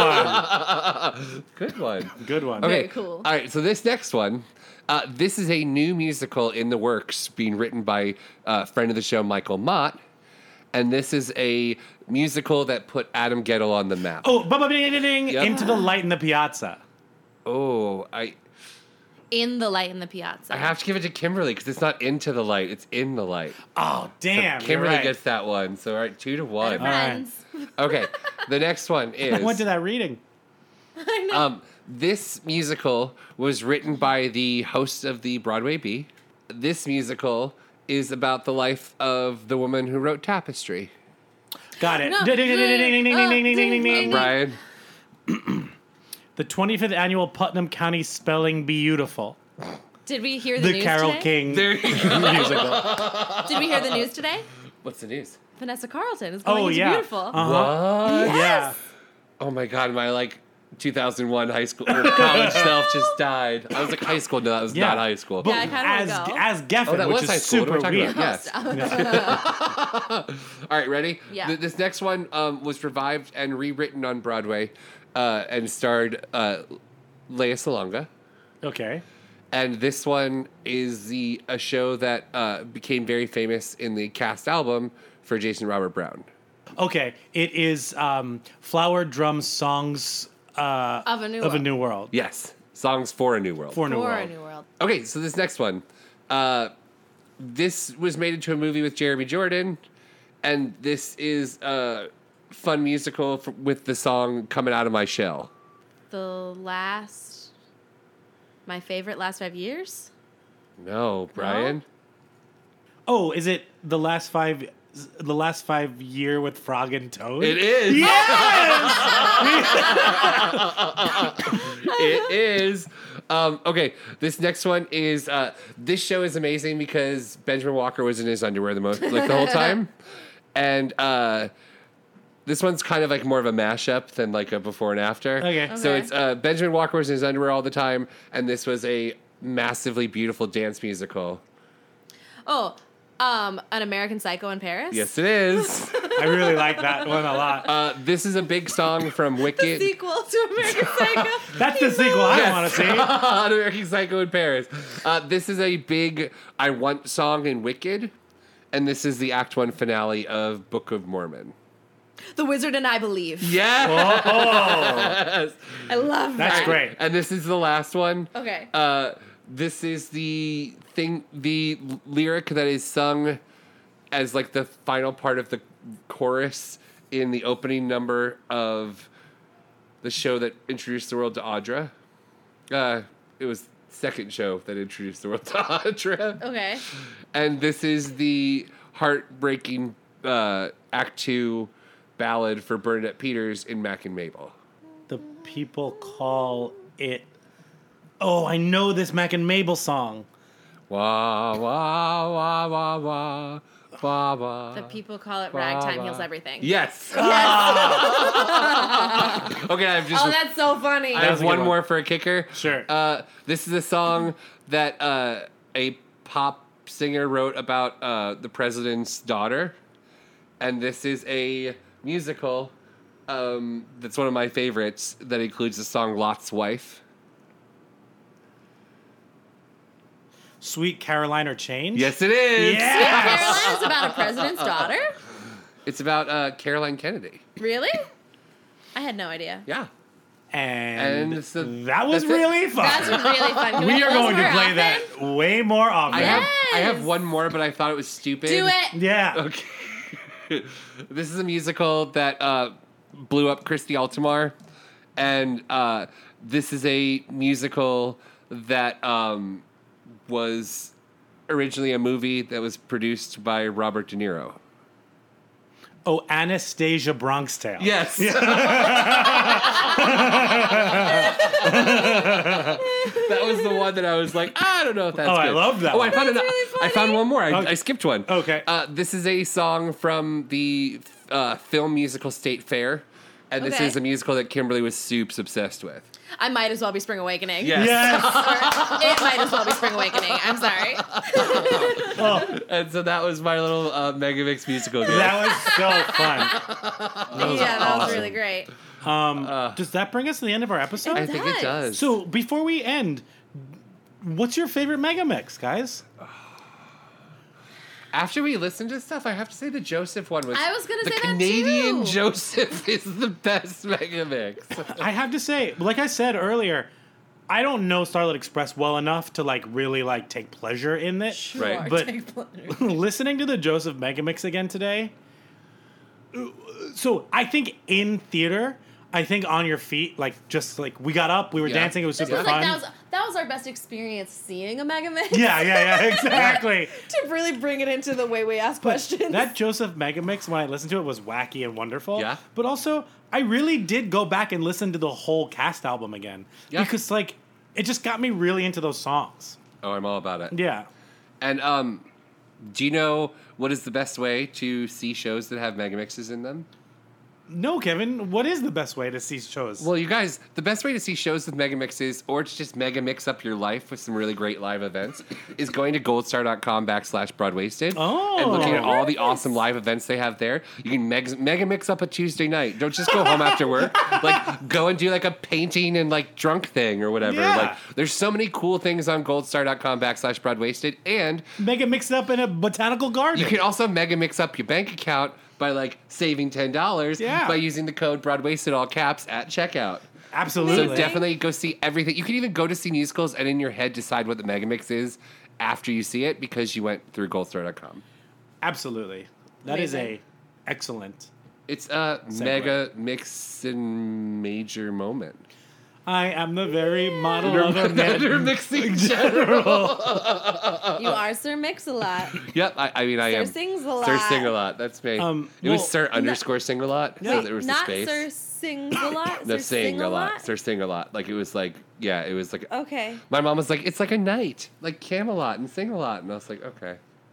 one. Good one. Good one. Okay. Very cool. All right. So this next one, this is a new musical in the works, being written by friend of the show Michael Mott, and this is a musical that put Adam Gettle on the map. Oh, ding, ding, ding, Yep. Into the Light in the Piazza. Oh, I In the light in the piazza. have to give it to Kimberly because it's not into the light; it's in the light. Oh, damn. Kimberly you're right. gets that one. So all right, 2-1. Better friends. Okay, the next one is. I went to that reading. This musical was written by the host of the Broadway B. This musical is about the life of the woman who wrote Tapestry. Got it. No. Ding, ding, ding, ding, ding, ding, ding, ding, ding, ding. Brian. The 25th annual Putnam County Spelling Beautiful. Did we hear the The news Carol today? King There you go. musical. Did we hear the news today? What's the news? Vanessa Carlton is going Oh, into yeah. Beautiful. Uh-huh. What? Yeah. Oh my God, my 2001 high school or college self just died. I was like high school. No, that was Yeah. not high school. But Yeah, I kinda wanna go. as Geffen, Oh, that which was is high school. super What are we weird. talking about? Yes. All right, ready? Yeah. This next one was revived and rewritten on Broadway and starred Lea Salonga. Okay. And this one is a show that became very famous in the cast album for Jason Robert Brown. Okay. It is Flower Drum Songs Of a New World. Yes, Songs for a New World. for a New For World. a New World. Okay, so this next one. This was made into a movie with Jeremy Jordan, and this is a fun musical with the song Coming Out of My Shell. The last My favorite last 5 years? No, Brian. Oh, is it the last 5 year with Frog and Toad? It is. Yes! It is. Okay, this next one is. This show is amazing because Benjamin Walker was in his underwear the whole time, and this one's kind of like more of a mashup than like a before and after. Okay. So it's Benjamin Walker was in his underwear all the time, and this was a massively beautiful dance musical. Oh, An American Psycho in Paris? Yes, it is. I really like that one a lot. This is a big song from Wicked. Sequel to American Psycho. That's the sequel I want to see. An American Psycho in Paris. This is a big I Want song in Wicked, and this is the Act 1 finale of Book of Mormon. The Wizard and I Believe. Yes! I love that. That's great. And this is the last one. Okay. This is the lyric that is sung as like the final part of the chorus in the opening number of the show that introduced the world to Audra. It was the second show that introduced the world to Audra. Okay. And this is the heartbreaking Act 2 ballad for Bernadette Peters in Mac and Mabel. The people call it... Oh, I know this Mac and Mabel song. Wah, wah, wah, wah, wah, wah, wah. The people call it Ragtime Heals Everything. Yes. Okay, I've just... Oh, that's so funny. I have That's a one good one. more for a kicker. Sure. This is a song that a pop singer wrote about the president's daughter. And this is a musical that's one of my favorites that includes the song Lot's Wife. Sweet Caroline or Change? Yes, it is. Yeah. Caroline is about a president's daughter? It's about Caroline Kennedy. Really? I had no idea. Yeah. And so that was that's it. really fun. That's really fun. Can We are close going to more play often? that way more often. I have one more, but I thought it was stupid. Do it. Yeah. Okay. This is a musical that blew up Christy Altomar, and this is a musical that was originally a movie that was produced by Robert De Niro. Oh, Anastasia Bronx Tale. Yes. That was the one that I was like, I don't know if that's Oh, good. I love that Oh, one. I found I found one more. Okay. I skipped one. Okay. This is a song from the film musical State Fair, and this Okay. is a musical that Kimberly was soups obsessed with. I might as well be Spring Awakening. Yes. Yes. It might as well be Spring Awakening. I'm sorry. And so that was my little Megamix musical game. That was so fun. That was really great. Does that bring us to the end of our episode? I think it does. So before we end, what's your favorite Megamix, guys? After we listened to stuff, I have to say the Joseph one was. I was gonna the say that Canadian too. Joseph is the best Megamix. I have to say, like I said earlier, I don't know Starlight Express well enough to like really like take pleasure in it. Right. But listening to the Joseph Megamix again today, so I think in theater, I think On Your Feet, like just like we got up, we were Yeah. dancing, it was super Like, fun. that was our best experience seeing a Megamix. Yeah, exactly. To really bring it into the way we ask questions. That Joseph Megamix, when I listened to it, was wacky and wonderful. Yeah. But also, I really did go back and listen to the whole cast album again. Yeah. Because, like, it just got me really into those songs. Oh, I'm all about it. Yeah. And do you know what is the best way to see shows that have Megamixes in them? No, Kevin, what is the best way to see shows? Well, you guys, the best way to see shows with Megamixes, or to just Megamix up your life with some really great live events, is going to goldstar.com/broadwasted and looking at all the awesome live events they have there. You can Megamix up a Tuesday night. Don't just go home after work. Like, go and do like a painting and like drunk thing or whatever. Yeah. Like, there's so many cool things on goldstar.com/broadwasted, and Megamix it up in a botanical garden. you can also Megamix up your bank account by like saving $10 Yeah. by using the code Broadwasted all caps at checkout. Absolutely. So definitely go see everything. You can even go to see musicals and in your head decide what the Megamix is after you see it because you went through goldstar.com. Absolutely. That is a excellent. It's a mega mix and major moment. I am the very model of a Better mixing general. You are Sir Mix-a-Lot. Yep, I mean, I Sir am. Sings-a-Lot. Sir Sing-a-lot. That's me. It was Sir underscore Sing-a-lot. So there was the Not space. Sir Sings-a-Lot. No, Sir Sing-a-lot. Sir Sing-a-lot. Like, it was like, yeah, it was like. Okay. My mom was like, it's like a night. Like Camelot and Sing-a-lot. And I was like, okay.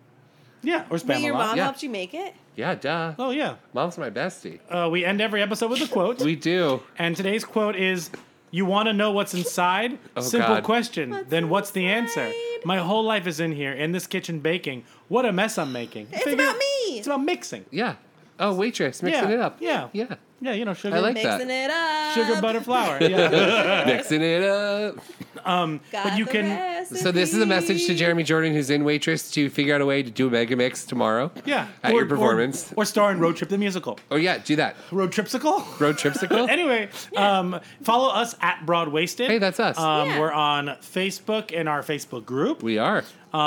Yeah, or But your Spam-a-lot. mom Yeah. helped you make it? Yeah, duh. Oh, yeah. Mom's my bestie. We end every episode with a quote. We do. And today's quote is, you want to know what's inside? Oh, Simple God. question. Then what's the answer? My whole life is in here, in this kitchen baking. What a mess I'm making. It's about me. It's about mixing. Yeah. Oh, waitress, mixing Yeah, it up. yeah. Yeah. Yeah, you know, sugar, I like that. Mixing it up. sugar, butter, flour. Yeah. Mixing it up. Got but you the can- recipe. So this is a message to Jeremy Jordan, who's in Waitress, to figure out a way to do a mega mix tomorrow. Yeah. At your performance. Or star in Road Trip the Musical. Oh yeah, do that. Road Tripsicle? Road Tripsicle. Anyway, follow us at Broadwasted. Hey, that's us. Yeah. We're on Facebook in our Facebook group. We are.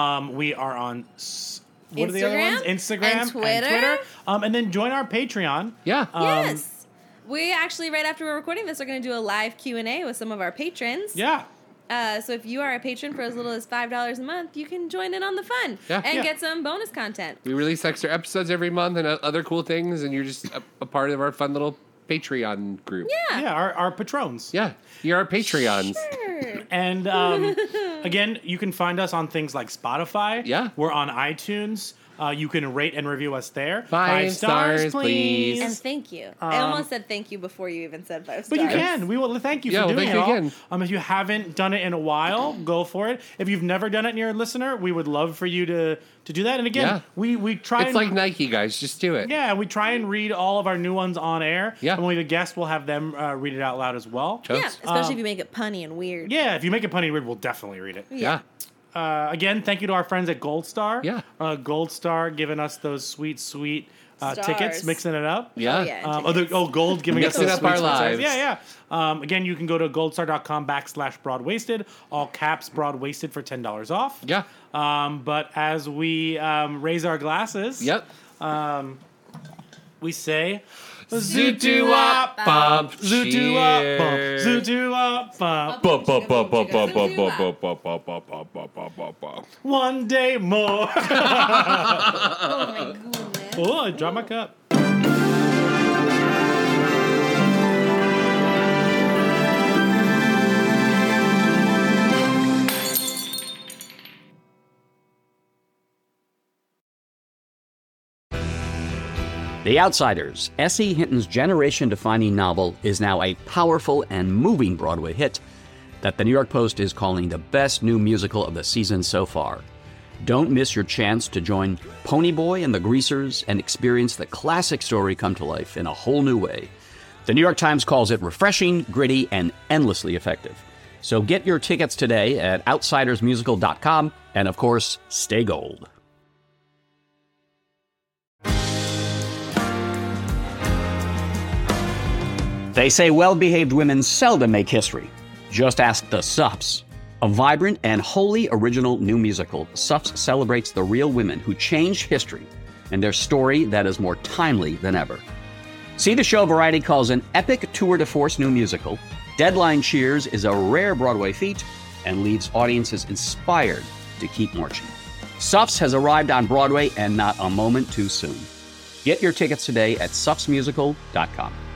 We are on what are the other Instagram ones? Instagram and Twitter. And then join our Patreon. Yeah. Yes. We actually, right after we're recording this, are going to do a live Q&A with some of our patrons. Yeah. So if you are a patron for as little as $5 a month, you can join in on the fun Yeah. and Yeah. get some bonus content. We release extra episodes every month and other cool things, and you're just a part of our fun little Patreon group. Yeah. Yeah, our patrons. Yeah. You're our Patreons. Sure. And again, you can find us on things like Spotify. Yeah. We're on iTunes. You can rate and review us there. 5 stars, please. And thank you. I almost said thank you before you even said 5 stars. But you can. We will thank you Yeah, for well, doing thank it you all. again. If you haven't done it in a while, go for it. If you've never done it and you're a listener, we would love for you to do that. And again, Yeah. we try It's like Nike, guys. Just do it. Yeah, we try and read all of our new ones on air. Yeah. And when we have a guest, we'll have them read it out loud as well. Yeah, Totes. especially if you make it punny and weird. Yeah, if you make it punny weird, we'll definitely read it. Yeah. Again, thank you to our friends at Gold Star. Yeah. Gold Star giving us those sweet tickets, Stars. mixing it up. Yeah. Oh, yeah. Gold giving us Mixing those up sweet our tickets. lives. Yeah, yeah. Again, you can go to goldstar.com/broadwasted, all caps Broadwasted for $10 off. Yeah. But as we raise our glasses, Yep. we say, Zoot-doo-wop bump. Zoot-doo-wop bump, Cheers. Zoot-doo-wop bump. Bump, bump, bump, bump, bump, bump, bump, bump, bump, bump, bump, bump, bump, bump, bump, bump. One day more. Oh my goodness. Oh, I dropped my cup. The Outsiders, S.E. Hinton's generation-defining novel, is now a powerful and moving Broadway hit that the New York Post is calling the best new musical of the season so far. Don't miss your chance to join Ponyboy and the Greasers and experience the classic story come to life in a whole new way. The New York Times calls it refreshing, gritty, and endlessly effective. So get your tickets today at outsidersmusical.com, and of course, stay gold. They say well-behaved women seldom make history. Just ask the Suffs. A vibrant and wholly original new musical, Suffs celebrates the real women who changed history and their story that is more timely than ever. See the show Variety calls an epic tour de force new musical. Deadline cheers is a rare Broadway feat and leaves audiences inspired to keep marching. Suffs has arrived on Broadway and not a moment too soon. Get your tickets today at suffsmusical.com.